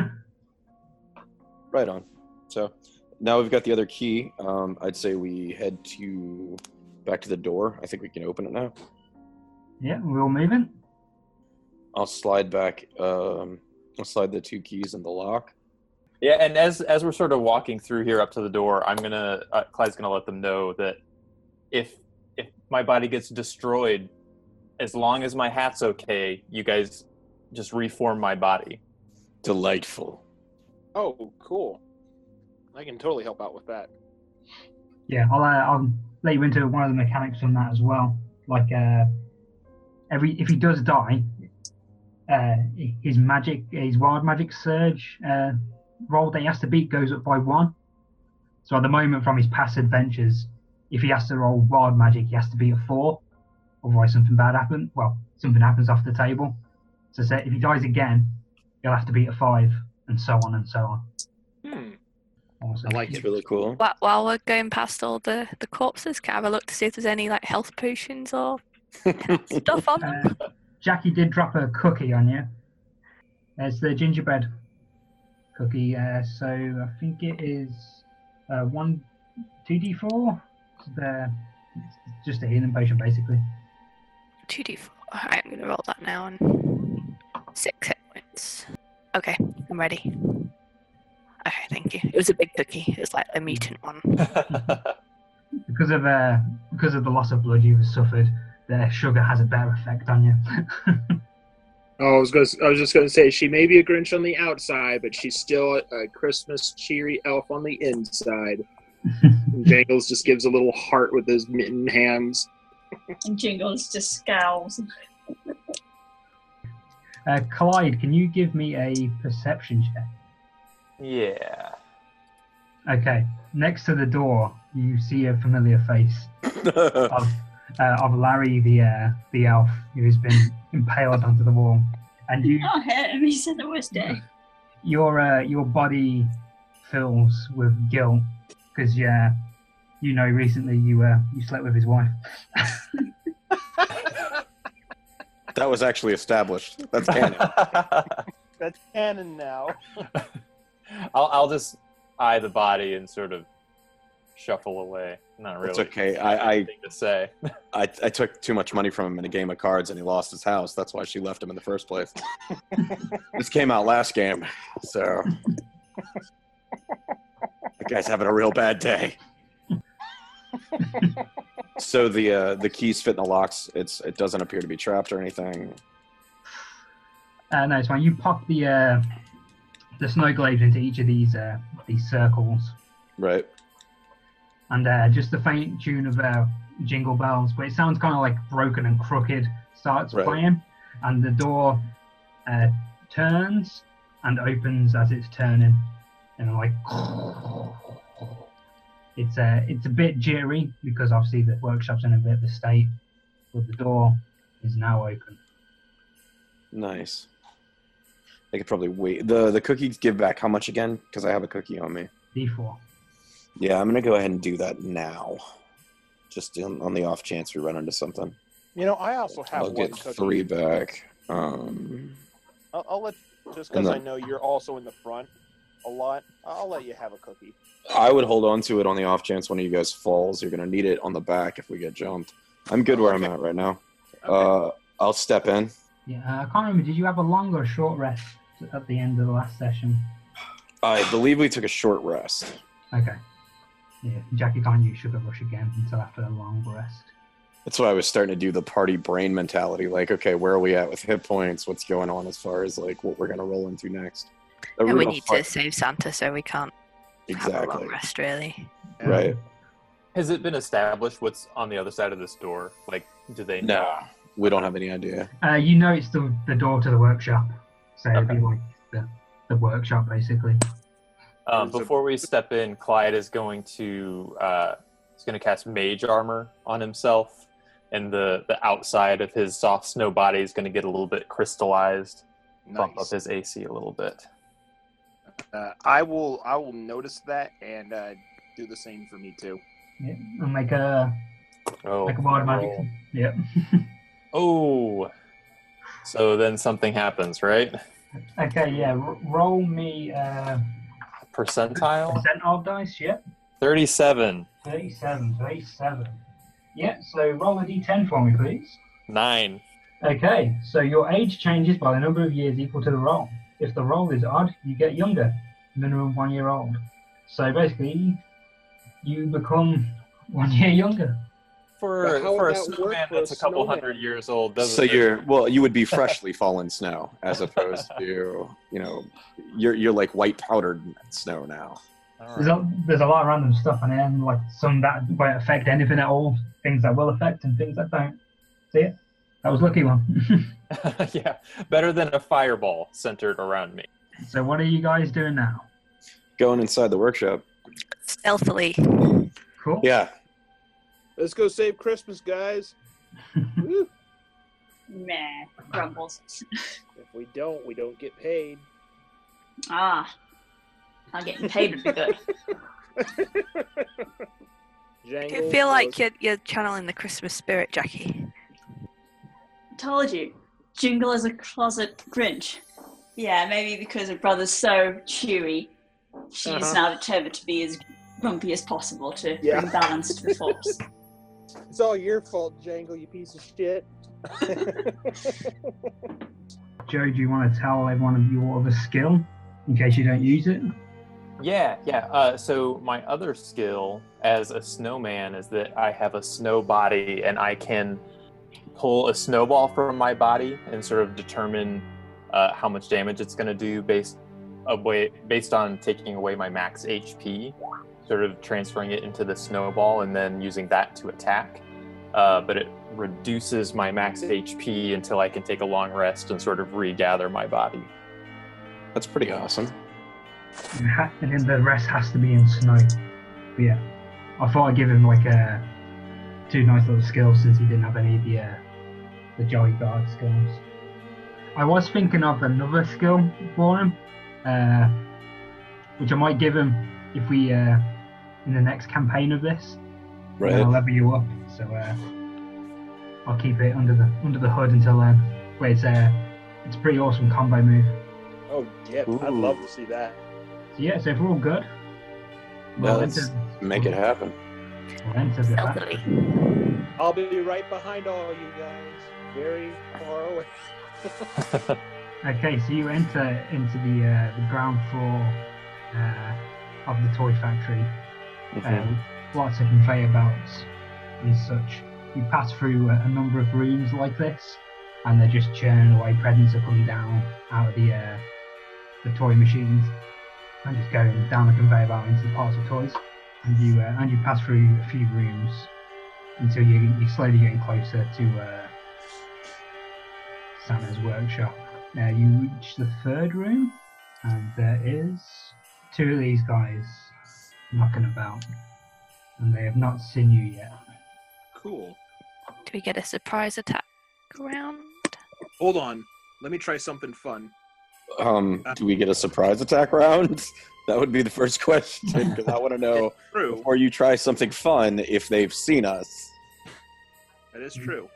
[SPEAKER 8] Right on. So now we've got the other key. I'd say we head back to the door. I think we can open it now.
[SPEAKER 3] Yeah, we're all moving.
[SPEAKER 8] I'll slide back. I'll slide the 2 keys in the lock.
[SPEAKER 7] Yeah, and as we're sort of walking through here up to the door, Clyde's gonna let them know that if my body gets destroyed, as long as my hat's okay, you guys just reform my body.
[SPEAKER 8] Delightful.
[SPEAKER 5] Oh, cool. I can totally help out with that.
[SPEAKER 3] Yeah, I'll let you into one of the mechanics on that as well. Like, if he does die, his wild magic surge roll that he has to beat goes up by 1. So at the moment, from his past adventures, if he has to roll wild magic, he has to beat a 4. Otherwise, something bad happens. Well, something happens off the table. So say if he dies again, he'll have to beat a 5, and so on and so on. Awesome.
[SPEAKER 8] I like it. Really cool.
[SPEAKER 4] While we're going past all the corpses, can I have a look to see if there's any like health potions or health stuff on them?
[SPEAKER 3] Jackie did drop a cookie on you. It's the gingerbread cookie. So I think it is 2d4. It's just a healing potion, basically.
[SPEAKER 4] 2d4. Alright, I'm gonna roll that now and 6 hit points. Okay, I'm ready. Okay, thank you. It was a big cookie. It was like a mutant one.
[SPEAKER 3] Because of the loss of blood you've suffered, the sugar has a better effect on you.
[SPEAKER 5] Oh, I was just gonna say she may be a Grinch on the outside, but she's still a Christmas cheery elf on the inside. And Jangles just gives a little heart with his mitten hands.
[SPEAKER 6] And Jingles just scowls.
[SPEAKER 3] Clyde, can you give me a perception check?
[SPEAKER 7] Yeah.
[SPEAKER 3] Okay. Next to the door, you see a familiar face of Larry, the elf, who has been impaled onto the wall, and you.
[SPEAKER 6] Oh, him! He said the worst day.
[SPEAKER 3] Your body fills with guilt because recently you slept with his wife.
[SPEAKER 8] That was actually established. That's canon.
[SPEAKER 5] That's canon now.
[SPEAKER 7] I'll just eye the body and sort of shuffle away. Not really.
[SPEAKER 8] It's okay.
[SPEAKER 7] Anything to say.
[SPEAKER 8] I took too much money from him in a game of cards and he lost his house. That's why she left him in the first place. This came out last game, so the guy's having a real bad day. So the keys fit in the locks. It doesn't appear to be trapped or anything.
[SPEAKER 3] No, it's fine. You pop the snow glaives into each of these circles.
[SPEAKER 8] Right.
[SPEAKER 3] And just the faint tune of Jingle Bells, but it sounds kind of like broken and crooked, starts playing, and the door turns and opens as it's turning, and like it's a bit jittery because obviously the workshop's in a bit of a state, but the door is now open.
[SPEAKER 8] Nice. I could probably wait. The cookies give back how much again? Because I have a cookie on me.
[SPEAKER 3] D4.
[SPEAKER 8] Yeah, I'm gonna go ahead and do that now. Just on the off chance we run into something.
[SPEAKER 5] You know, I also have
[SPEAKER 8] I'll
[SPEAKER 5] one
[SPEAKER 8] get
[SPEAKER 5] cookie.
[SPEAKER 8] 3 back.
[SPEAKER 5] I'll let, just because I know you're also in the front a lot, I'll let you have a cookie.
[SPEAKER 8] I would hold on to it on the off chance one of you guys falls. You're gonna need it on the back if we get jumped. I'm good where I'm at right now.
[SPEAKER 5] Okay.
[SPEAKER 8] I'll step in.
[SPEAKER 3] Yeah, I can't remember. Did you have a long or a short rest at the end of the last session?
[SPEAKER 8] I believe we took a short rest.
[SPEAKER 3] Okay. Yeah, Jackie can't use Sugar Rush again until after a long rest.
[SPEAKER 8] That's why I was starting to do the party brain mentality. Like, okay, where are we at with hit points? What's going on as far as like what we're gonna roll into next?
[SPEAKER 4] And we need to save Santa, so we can't have a long
[SPEAKER 8] Exactly.
[SPEAKER 4] rest, really.
[SPEAKER 8] Right.
[SPEAKER 7] Has it been established what's on the other side of this door? Like, do they know?
[SPEAKER 8] No, we don't have any idea.
[SPEAKER 3] You know it's the door to the workshop. So it'd be
[SPEAKER 7] Okay.
[SPEAKER 3] like the workshop, basically.
[SPEAKER 7] Before we step in, Clyde is going to cast Mage Armor on himself, and the outside of his soft snow body is going to get a little bit crystallized, bump up
[SPEAKER 9] Nice.
[SPEAKER 7] his AC a little bit.
[SPEAKER 9] I will notice that and do the same for me too.
[SPEAKER 3] Yeah. And make a wild magic.
[SPEAKER 7] roll.
[SPEAKER 3] Yep.
[SPEAKER 7] Oh, so then something happens, right?
[SPEAKER 3] Okay, yeah. Roll me
[SPEAKER 7] Percentile?
[SPEAKER 3] percentile dice, yeah.
[SPEAKER 7] 37.
[SPEAKER 3] 37. Yeah, so roll a d10 for me, please.
[SPEAKER 7] 9.
[SPEAKER 3] Okay, so your age changes by the number of years equal to the roll. If the roll is odd, you get younger, minimum 1 year old. So basically, you become 1 year younger.
[SPEAKER 7] For
[SPEAKER 5] How would
[SPEAKER 7] a
[SPEAKER 5] that work
[SPEAKER 7] snowman
[SPEAKER 5] for
[SPEAKER 7] that's
[SPEAKER 5] a
[SPEAKER 7] a couple
[SPEAKER 5] snowman?
[SPEAKER 7] hundred years old, doesn't
[SPEAKER 8] So
[SPEAKER 7] it?
[SPEAKER 8] you would be freshly fallen snow as opposed to, you're like white powdered snow now.
[SPEAKER 7] All
[SPEAKER 3] There's
[SPEAKER 7] right.
[SPEAKER 3] there's a lot of random stuff in it, and like some that won't affect anything at all, things that will affect, and things that don't. See it? That was a lucky one.
[SPEAKER 7] Yeah, better than a fireball centered around me.
[SPEAKER 3] So what are you guys doing now?
[SPEAKER 8] Going inside the workshop.
[SPEAKER 4] Stealthily.
[SPEAKER 3] Cool.
[SPEAKER 8] Yeah.
[SPEAKER 5] Let's go save Christmas, guys. Woo.
[SPEAKER 6] Meh, grumbles.
[SPEAKER 5] If we don't get paid.
[SPEAKER 6] Ah, not getting paid would be good.
[SPEAKER 5] Jangle
[SPEAKER 4] I feel like
[SPEAKER 5] goes-
[SPEAKER 4] you're channeling the Christmas spirit, Jackie.
[SPEAKER 6] Told you, Jingle is a closet Grinch. Yeah, maybe because her brother's so chewy, she's now determined to be as grumpy as possible to
[SPEAKER 5] Yeah.
[SPEAKER 6] bring balance to the force.
[SPEAKER 5] It's all your fault, Jangle, you piece of shit.
[SPEAKER 3] Joe, do you want to tell everyone of your other skill in case you don't use it?
[SPEAKER 7] Yeah. So my other skill as a snowman is that I have a snow body, and I can pull a snowball from my body and sort of determine how much damage it's going to do based on taking away my max HP, sort of transferring it into the snowball and then using that to attack. But it reduces my max HP until I can take a long rest and sort of regather my body.
[SPEAKER 8] That's pretty awesome.
[SPEAKER 3] And then the rest has to be in snow. But yeah, I thought I'd give him like two nice little skills since he didn't have any of the Jolly Guard skills. I was thinking of another skill for him, which I might give him if we in the next campaign of this.
[SPEAKER 8] Right.
[SPEAKER 3] Then I'll level you up. So I'll keep it under the hood until then. But it's a pretty awesome combo move.
[SPEAKER 5] Oh, yeah, I'd
[SPEAKER 8] Ooh.
[SPEAKER 5] love to see that.
[SPEAKER 3] So yeah, so if we're all good,
[SPEAKER 8] Yeah, let's make it happen.
[SPEAKER 3] we'll enter the battle.
[SPEAKER 4] Stealthily.
[SPEAKER 5] I'll be right behind all you guys, very far away.
[SPEAKER 3] Okay, so you enter into the ground floor of the toy factory. Lots of conveyor belts and such. You pass through a number of rooms like this, and they're just churning away. Presents are coming down out of the toy machines, and just going down the conveyor belt into the parts of toys. And you pass through a few rooms until you're slowly getting closer to Santa's workshop. You reach the third room, and there is two of these guys knocking about, and they have not seen you yet.
[SPEAKER 5] Cool.
[SPEAKER 4] Do we get a surprise attack round?
[SPEAKER 5] Hold on. Let me try something fun.
[SPEAKER 8] Do we get a surprise attack round? That would be the first question, because I want to know
[SPEAKER 5] True.
[SPEAKER 8] before you try something fun if they've seen us.
[SPEAKER 5] That is true.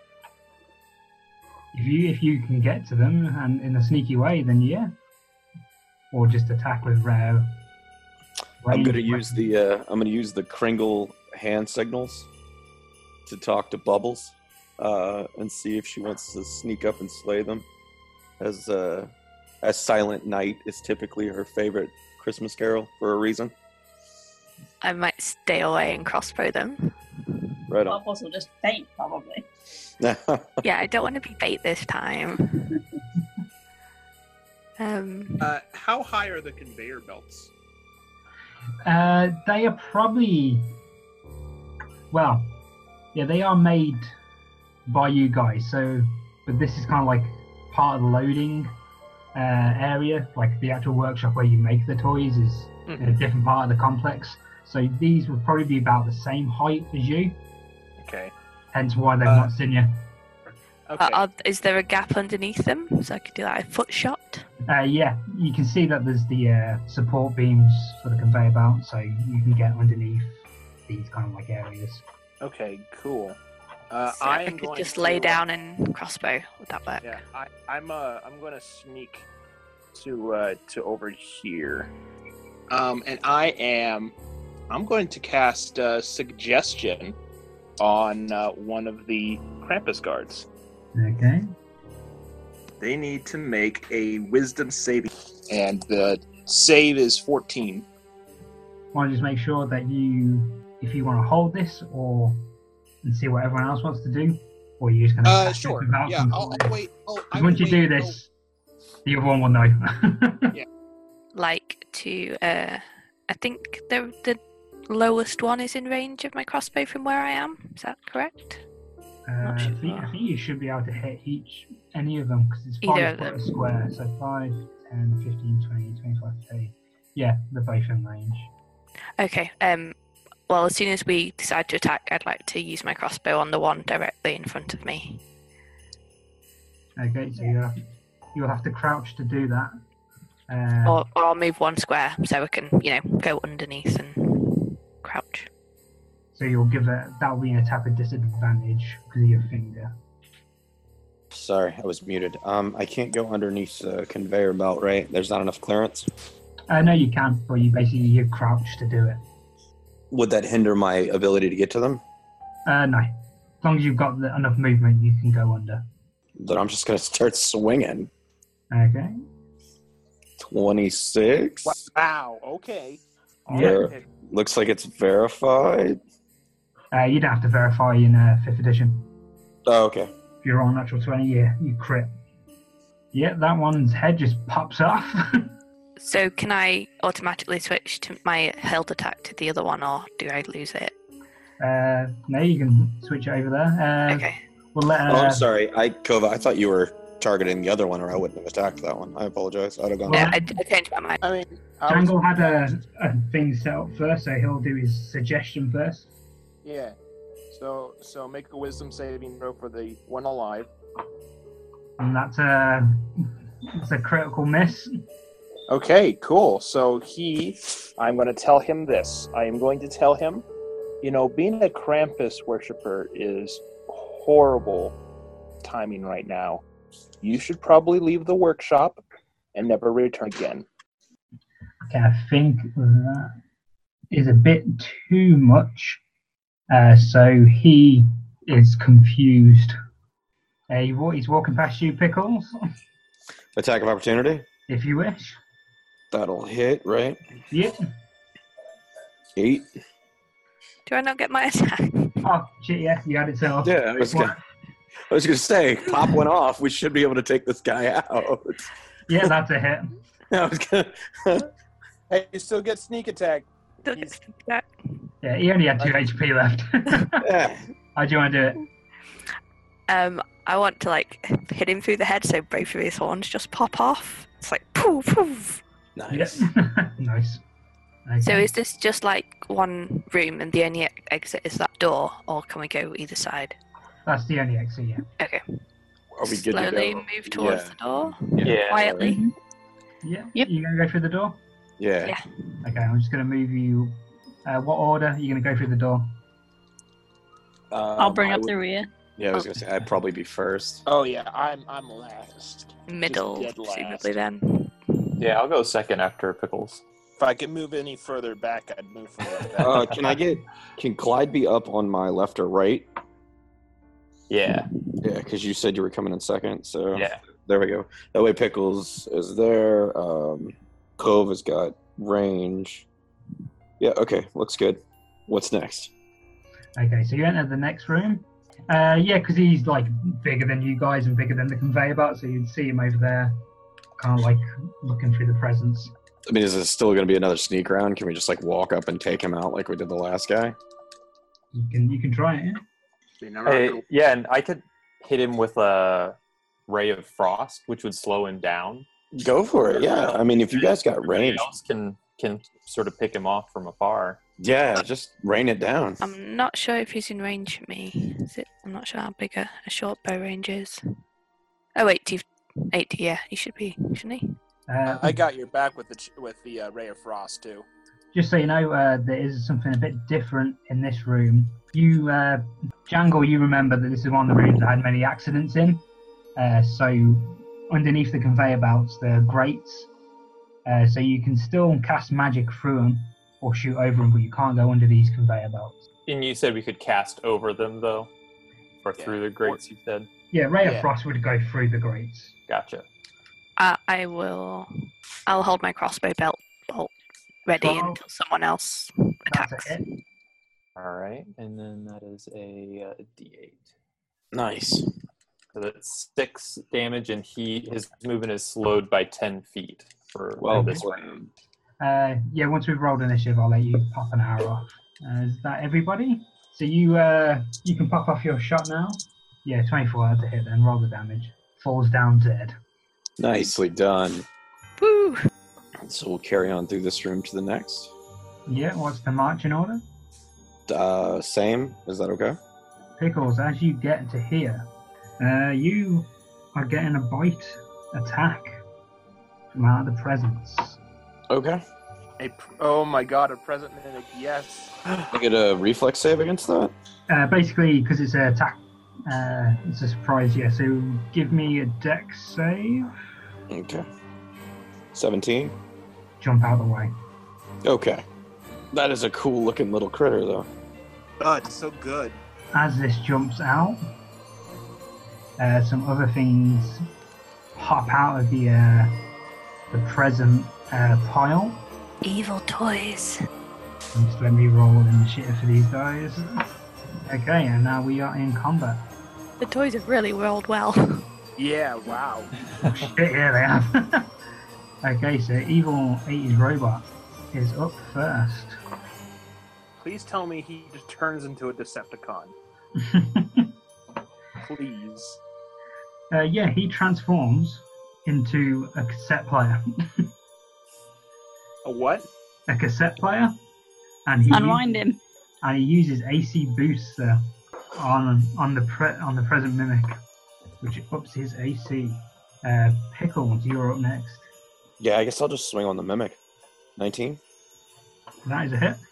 [SPEAKER 3] If you can get to them and in a sneaky way, then yeah. Or just attack with rare.
[SPEAKER 8] I'm gonna
[SPEAKER 3] ranged
[SPEAKER 8] use
[SPEAKER 3] weapons.
[SPEAKER 8] the Kringle hand signals to talk to Bubbles and see if she wants to sneak up and slay them. As Silent Night is typically her favorite Christmas carol for a reason.
[SPEAKER 4] I might stay away and crossbow them.
[SPEAKER 8] Right on.
[SPEAKER 6] Bubbles will just faint, probably.
[SPEAKER 4] Yeah, I don't want to be bait this time.
[SPEAKER 9] How high are the conveyor belts?
[SPEAKER 3] They are probably, well, yeah, they are made by you guys. So, but this is kind of like part of the loading area, like the actual workshop where you make the toys is in a different part of the complex. So these would probably be about the same height as you.
[SPEAKER 9] Okay.
[SPEAKER 3] Hence why they've not seen you.
[SPEAKER 9] Okay.
[SPEAKER 4] Is there a gap underneath them so I could do like a foot shot?
[SPEAKER 3] Yeah, you can see that there's the support beams for the conveyor belt, so you can get underneath these kind of like areas.
[SPEAKER 9] Okay. Cool.
[SPEAKER 4] So I
[SPEAKER 9] I'm
[SPEAKER 4] could
[SPEAKER 9] going
[SPEAKER 4] just
[SPEAKER 9] to,
[SPEAKER 4] lay down and crossbow. Would that work?
[SPEAKER 9] Yeah. I'm going to sneak to over here. And I'm going to cast suggestion on one of the Krampus guards.
[SPEAKER 3] Okay.
[SPEAKER 9] They need to make a wisdom saving, and the save is 14.
[SPEAKER 3] Want to just make sure that if you want to hold this and see what everyone else wants to do, or you just going to
[SPEAKER 9] Sure.
[SPEAKER 3] without
[SPEAKER 9] Yeah,
[SPEAKER 3] some-
[SPEAKER 9] I'll wait.
[SPEAKER 3] Once you do this, the other one will know.
[SPEAKER 4] Like to, I think the lowest one is in range of my crossbow from where I am. Is that correct?
[SPEAKER 3] I think you should be able to hit any of them because it's
[SPEAKER 4] Either
[SPEAKER 3] 5
[SPEAKER 4] of
[SPEAKER 3] foot
[SPEAKER 4] them.
[SPEAKER 3] a square, so 5, 10, 15, 20, 25, 30. Yeah, they're both in range.
[SPEAKER 4] Okay. Well, as soon as we decide to attack, I'd like to use my crossbow on the one directly in front of me.
[SPEAKER 3] Okay, so you'll have to crouch to do that.
[SPEAKER 4] Or I'll move one square so I can, go underneath and crouch.
[SPEAKER 3] So you'll give that'll be an attack with disadvantage because of your finger.
[SPEAKER 8] Sorry, I was muted. I can't go underneath the conveyor belt, right? There's not enough clearance.
[SPEAKER 3] No, you can, but you crouch to do it.
[SPEAKER 8] Would that hinder my ability to get to them?
[SPEAKER 3] No, as long as you've got enough movement, you can go under.
[SPEAKER 8] Then I'm just gonna start swinging.
[SPEAKER 3] Okay.
[SPEAKER 8] 26.
[SPEAKER 9] Wow. Okay.
[SPEAKER 3] Yeah.
[SPEAKER 8] Looks like it's verified.
[SPEAKER 3] You don't have to verify in 5th edition.
[SPEAKER 8] Oh, okay.
[SPEAKER 3] If you're on natural 20, you crit. Yeah, that one's head just pops off.
[SPEAKER 4] So can I automatically switch to my held attack to the other one, or do I lose it?
[SPEAKER 3] No, you can switch it over there.
[SPEAKER 4] Okay.
[SPEAKER 3] We'll let,
[SPEAKER 8] Oh, I'm sorry. Kova, I thought you were targeting the other one, or I wouldn't have attacked that one. I apologize. I'd have gone.
[SPEAKER 4] Yeah, I changed my mind.
[SPEAKER 9] I mean,
[SPEAKER 3] Jangle had a thing set up first, so he'll do his suggestion first.
[SPEAKER 9] Yeah. So make a wisdom saving throw for the one alive.
[SPEAKER 3] And that's it's a critical miss.
[SPEAKER 9] Okay, cool. So I'm going to tell him this. I am going to tell him, being a Krampus worshiper is horrible timing right now. You should probably leave the workshop and never return again.
[SPEAKER 3] Okay, I think that is a bit too much. So he is confused. He's walking past you, Pickles,
[SPEAKER 8] Attack of opportunity.
[SPEAKER 3] if you wish.
[SPEAKER 8] That'll hit, right?
[SPEAKER 3] Yep.
[SPEAKER 8] 8.
[SPEAKER 4] Do I not get my attack?
[SPEAKER 3] Oh, shit, yeah, you had it set off.
[SPEAKER 8] Yeah, I was gonna say, pop went off. We should be able to take this guy out.
[SPEAKER 3] Yeah, that's a hit.
[SPEAKER 8] I was gonna.
[SPEAKER 9] Hey, you still get sneak attack.
[SPEAKER 4] Don't get sneak attack.
[SPEAKER 3] Yeah, he only had 2 HP left.
[SPEAKER 8] Yeah.
[SPEAKER 3] How do you want to do it?
[SPEAKER 4] I want to hit him through the head so both of his horns just pop off. It's like poof poof.
[SPEAKER 8] Nice.
[SPEAKER 3] Yep. Nice. Okay.
[SPEAKER 4] So is this just like one room and the only exit is that door, or can we go either side?
[SPEAKER 3] That's the only exit, yeah.
[SPEAKER 4] Okay.
[SPEAKER 8] Are we good
[SPEAKER 4] Slowly
[SPEAKER 8] to go?
[SPEAKER 4] move towards
[SPEAKER 8] Yeah.
[SPEAKER 4] the door.
[SPEAKER 7] Yeah.
[SPEAKER 4] Quietly.
[SPEAKER 3] Yeah.
[SPEAKER 6] Yep.
[SPEAKER 3] You going to go through the door?
[SPEAKER 8] Yeah.
[SPEAKER 4] Yeah.
[SPEAKER 3] Okay, I'm just going to move you. What order are you going to go through the door?
[SPEAKER 6] I'll bring
[SPEAKER 8] I
[SPEAKER 6] up
[SPEAKER 8] would-
[SPEAKER 6] the rear.
[SPEAKER 8] Yeah, I was gonna say I'd probably be first.
[SPEAKER 9] Oh yeah, I'm last.
[SPEAKER 4] Middle,
[SPEAKER 9] Just dead last.
[SPEAKER 4] presumably then.
[SPEAKER 7] Yeah, I'll go second after Pickles.
[SPEAKER 9] If I could move any further back, I'd move further back.
[SPEAKER 8] Can Clyde be up on my left or right?
[SPEAKER 7] Yeah.
[SPEAKER 8] Yeah, because you said you were coming in second. So
[SPEAKER 7] Yeah.
[SPEAKER 8] there we go. That way Pickles is there. Cove has got range. Yeah. Okay. Looks good. What's next?
[SPEAKER 3] Okay, so you enter the next room. Yeah, because he's like bigger than you guys and bigger than the conveyor belt, so you'd see him over there, kind of like looking through the presents.
[SPEAKER 8] I mean, is it still going to be another sneak round? Can we just like walk up and take him out like we did the last guy?
[SPEAKER 3] You can try it.
[SPEAKER 7] Yeah, and I could hit him with a ray of frost, which would slow him down.
[SPEAKER 8] Go for it. Yeah. I mean, if you guys got
[SPEAKER 7] Everybody
[SPEAKER 8] range,
[SPEAKER 7] else can sort of pick him off from afar.
[SPEAKER 8] yeah, just rain it down.
[SPEAKER 4] I'm not sure if he's in range for me. I'm not sure how big a short bow range is. Oh wait, 80. Yeah, he should be, shouldn't he?
[SPEAKER 5] I got your back with the ray of frost too.
[SPEAKER 3] Just so you know, there is something a bit different in this room. You, Jangle, you remember that this is one of the rooms that had many accidents in. So underneath the conveyor belts, there are grates. So you can still cast magic through them or shoot over them, but you can't go under these conveyor belts.
[SPEAKER 7] And you said we could cast over them, though? Or through the grates, you said?
[SPEAKER 3] Yeah, Ray of Frost would go through the grates.
[SPEAKER 7] Gotcha.
[SPEAKER 4] I'll hold my crossbow bolt ready until someone else attacks.
[SPEAKER 3] That's it.
[SPEAKER 7] All right, and then that is a D8.
[SPEAKER 8] Nice.
[SPEAKER 7] So that's 6 damage, and his movement is slowed by 10 feet for this round.
[SPEAKER 3] Yeah, once we've rolled initiative, I'll let you pop an arrow off. Is that everybody? So you can pop off your shot now. Yeah, 24 to hit, then roll the damage. Falls down dead.
[SPEAKER 8] Nicely done.
[SPEAKER 4] Woo!
[SPEAKER 8] So we'll carry on through this room to the next.
[SPEAKER 3] Yeah, what's the marching order?
[SPEAKER 8] Same. Is that okay?
[SPEAKER 3] Pickles, as you get to here, you are getting a bite attack from out of the presence.
[SPEAKER 8] Okay.
[SPEAKER 9] Oh my god, a present mimic, yes.
[SPEAKER 8] I get a reflex save against that?
[SPEAKER 3] Basically, because it's an attack, it's a surprise, yeah. So give me a dex save.
[SPEAKER 8] Okay. 17?
[SPEAKER 3] Jump out of the way.
[SPEAKER 8] Okay. That is a cool looking little critter, though.
[SPEAKER 5] Oh, it's so good.
[SPEAKER 3] As this jumps out, some other things hop out of the present pile.
[SPEAKER 4] Evil toys.
[SPEAKER 3] And just let me roll initiative for these guys. Okay, and now we are in combat.
[SPEAKER 4] The toys have really rolled well.
[SPEAKER 5] Yeah, wow.
[SPEAKER 3] Oh shit, yeah, they have. Okay, so Evil 80s Robot is up first.
[SPEAKER 9] Please tell me he just turns into a Decepticon. Please.
[SPEAKER 3] Yeah, he transforms into a cassette player.
[SPEAKER 9] A what?
[SPEAKER 3] A cassette player, and he
[SPEAKER 6] Unwind him.
[SPEAKER 3] And he uses AC booster on the present mimic, which ups his AC. Pickles, you're up next.
[SPEAKER 8] Yeah, I guess I'll just swing on the mimic. 19?
[SPEAKER 3] That is a hit.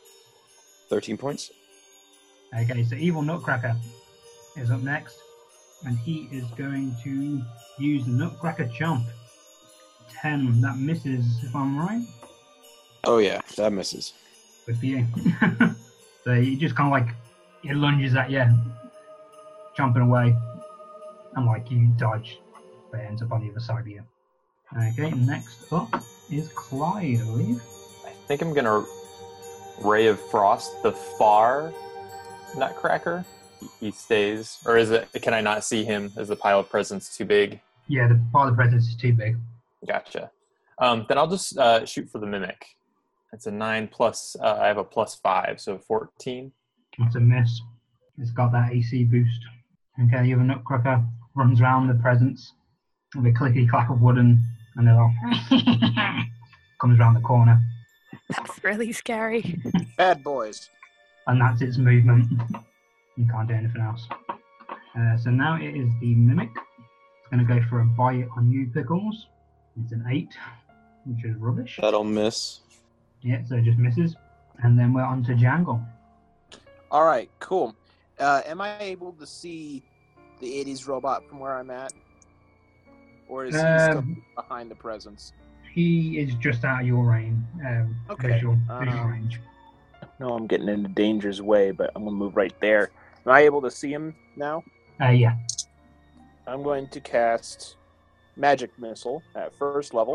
[SPEAKER 8] 13 points.
[SPEAKER 3] Okay, so Evil Nutcracker is up next, and he is going to use the Nutcracker Jump. 10, that misses, if I'm right.
[SPEAKER 8] Oh yeah, that misses.
[SPEAKER 3] Good for you. So he just kind of like, he lunges at you, jumping away, and like you dodge, but it ends up on the other side of you. Okay, next up is Clyde, I believe.
[SPEAKER 7] I think I'm going to Ray of Frost the far Nutcracker. He stays, or is it? Can I not see him? Is the pile of presents too big?
[SPEAKER 3] Yeah, the pile of presents is too big.
[SPEAKER 7] Gotcha. Then I'll just shoot for the mimic. It's a 9 plus. I have a +5, so 14.
[SPEAKER 3] It's a miss. It's got that AC boost. Okay, the other Nutcracker runs around the presents with a clickety clack of wooden, and it all comes around the corner,
[SPEAKER 4] That's really scary.
[SPEAKER 5] Bad boys.
[SPEAKER 3] and that's its movement. You can't do anything else. So now it is the mimic. It's going to go for a bite on you, Pickles. It's an 8, which is rubbish.
[SPEAKER 8] That'll miss.
[SPEAKER 3] Yeah, so it just misses. And then we're on to Jangle.
[SPEAKER 5] All right, cool. Am I able to see the 80s robot from where I'm at? Or is he still behind the presence?
[SPEAKER 3] He is just out of your range.
[SPEAKER 5] Okay.
[SPEAKER 3] Visual range.
[SPEAKER 9] No, I'm getting into danger's way, but I'm going to move right there. Am I able to see him now?
[SPEAKER 3] Yeah.
[SPEAKER 9] I'm going to cast Magic Missile at first level.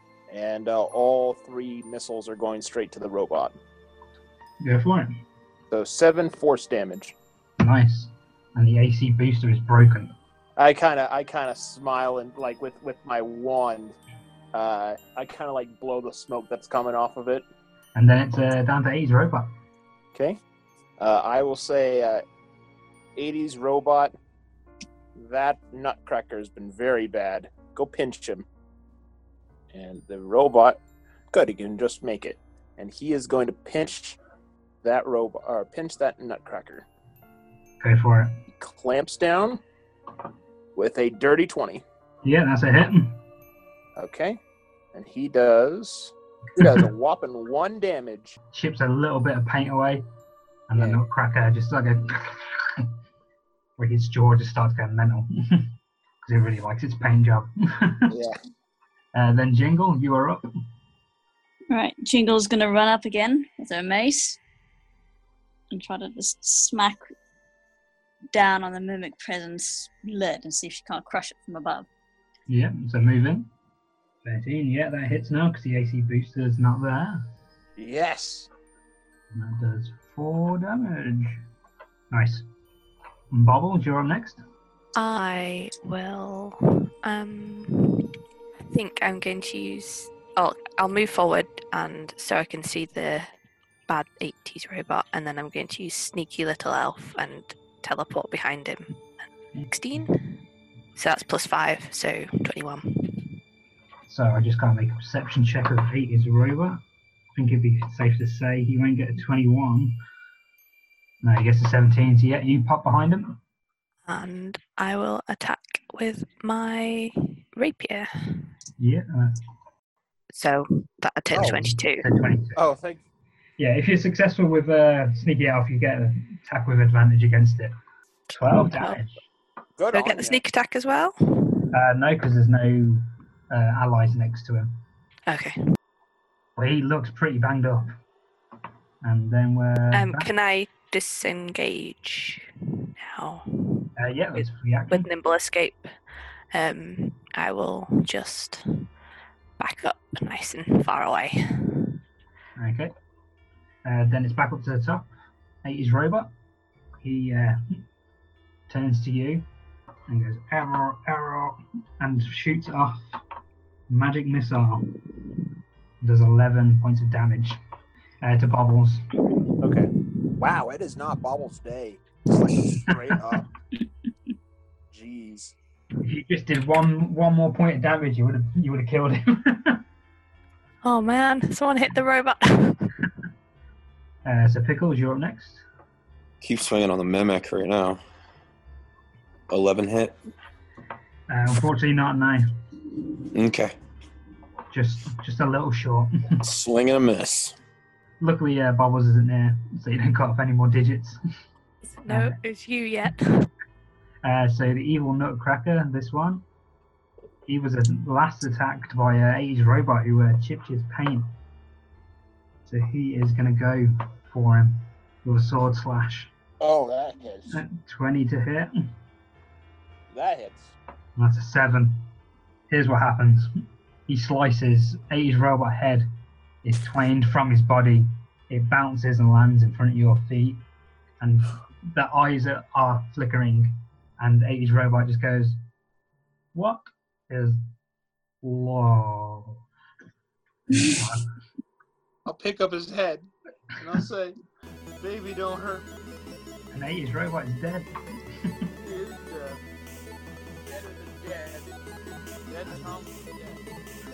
[SPEAKER 9] And all 3 missiles are going straight to the robot.
[SPEAKER 3] Go for it.
[SPEAKER 9] So 7 force damage.
[SPEAKER 3] Nice. And the AC booster is broken.
[SPEAKER 9] I kind of smile and like with my wand, I kind of like blow the smoke that's coming off of it.
[SPEAKER 3] And then it's down to 80's robot.
[SPEAKER 9] Okay. I will say 80's robot. That nutcracker has been very bad. Go pinch him. And the robot, good, he can just make it. And he is going to pinch that robot, or pinch that nutcracker.
[SPEAKER 3] Go for it.
[SPEAKER 9] He clamps down with a dirty 20.
[SPEAKER 3] Yeah, that's a hit.
[SPEAKER 9] Okay. And he does a whopping 1 damage.
[SPEAKER 3] Chips a little bit of paint away. And the
[SPEAKER 9] Yeah.
[SPEAKER 3] nutcracker just like a... where his jaw just starts going mental. Because it really likes its paint job.
[SPEAKER 9] Yeah.
[SPEAKER 3] Then Jingle, you are up.
[SPEAKER 6] Right, Jingle's gonna run up again with her mace and try to just smack down on the mimic presence lid and see if she can't crush it from above.
[SPEAKER 3] Yeah, so move in. 13, yeah, that hits now because the AC booster's not there.
[SPEAKER 9] Yes.
[SPEAKER 3] And that does 4 damage. Nice. Bobbles, you're up next.
[SPEAKER 4] I will. I think I'm going to use. Oh, I'll move forward, and so I can see the bad 80s robot, and then I'm going to use sneaky little elf and teleport behind him. 16. So that's +5, so 21.
[SPEAKER 3] So I just can't make a perception check of 80's robot. I think it'd be safe to say he won't get a 21. No, he gets a 17, so yeah, you pop behind him.
[SPEAKER 4] And I will attack with my rapier.
[SPEAKER 3] Yeah,
[SPEAKER 4] So that takes
[SPEAKER 3] Oh.
[SPEAKER 4] 22.
[SPEAKER 3] so 22.
[SPEAKER 9] Oh, thank you.
[SPEAKER 3] Yeah, if you're successful with Sneaky Elf, you get an attack with advantage against it. 12 damage.
[SPEAKER 9] Good
[SPEAKER 4] Do I
[SPEAKER 9] on
[SPEAKER 4] get the
[SPEAKER 9] ya.
[SPEAKER 4] sneak attack as well?
[SPEAKER 3] No, because there's no allies next to him.
[SPEAKER 4] Okay.
[SPEAKER 3] Well, he looks pretty banged up. And then we're back.
[SPEAKER 4] Can I disengage now
[SPEAKER 3] Yeah, it's free action.
[SPEAKER 4] with nimble escape? I will just back up nice and far away.
[SPEAKER 3] Okay. Then it's back up to the top. 80's robot. He turns to you and goes, error, error, and shoots off magic missile. Does 11 points of damage to Bobbles.
[SPEAKER 9] Okay. Wow, it is not Bobble's day. It's like straight up. Jeez.
[SPEAKER 3] If you just did one more point of damage, you would have killed him.
[SPEAKER 4] Oh man, someone hit the robot.
[SPEAKER 3] So Pickles, you're up next.
[SPEAKER 8] Keep swinging on the mimic right now. 11 hit.
[SPEAKER 3] Unfortunately, not no.
[SPEAKER 8] Okay.
[SPEAKER 3] Just a little short.
[SPEAKER 8] Swing and a miss.
[SPEAKER 3] Luckily, Bobbles isn't there, so you don't cut off any more digits.
[SPEAKER 4] No, it's you yet.
[SPEAKER 3] So the evil Nutcracker, this one, he was last attacked by 80's robot who chipped his paint. So he is going to go for him with a sword slash.
[SPEAKER 9] Oh, that hits.
[SPEAKER 3] 20 to hit.
[SPEAKER 9] That hits.
[SPEAKER 3] That's a 7. Here's what happens. He slices 80's robot head. Is twained from his body. It bounces and lands in front of your feet. And the eyes are flickering. And 80's robot just goes, "What is love?"
[SPEAKER 9] I'll pick up his head and I'll say, "Baby, don't hurt me."
[SPEAKER 3] And 80's robot is dead.
[SPEAKER 9] He is dead. Deader than dead. Dead Tom is dead.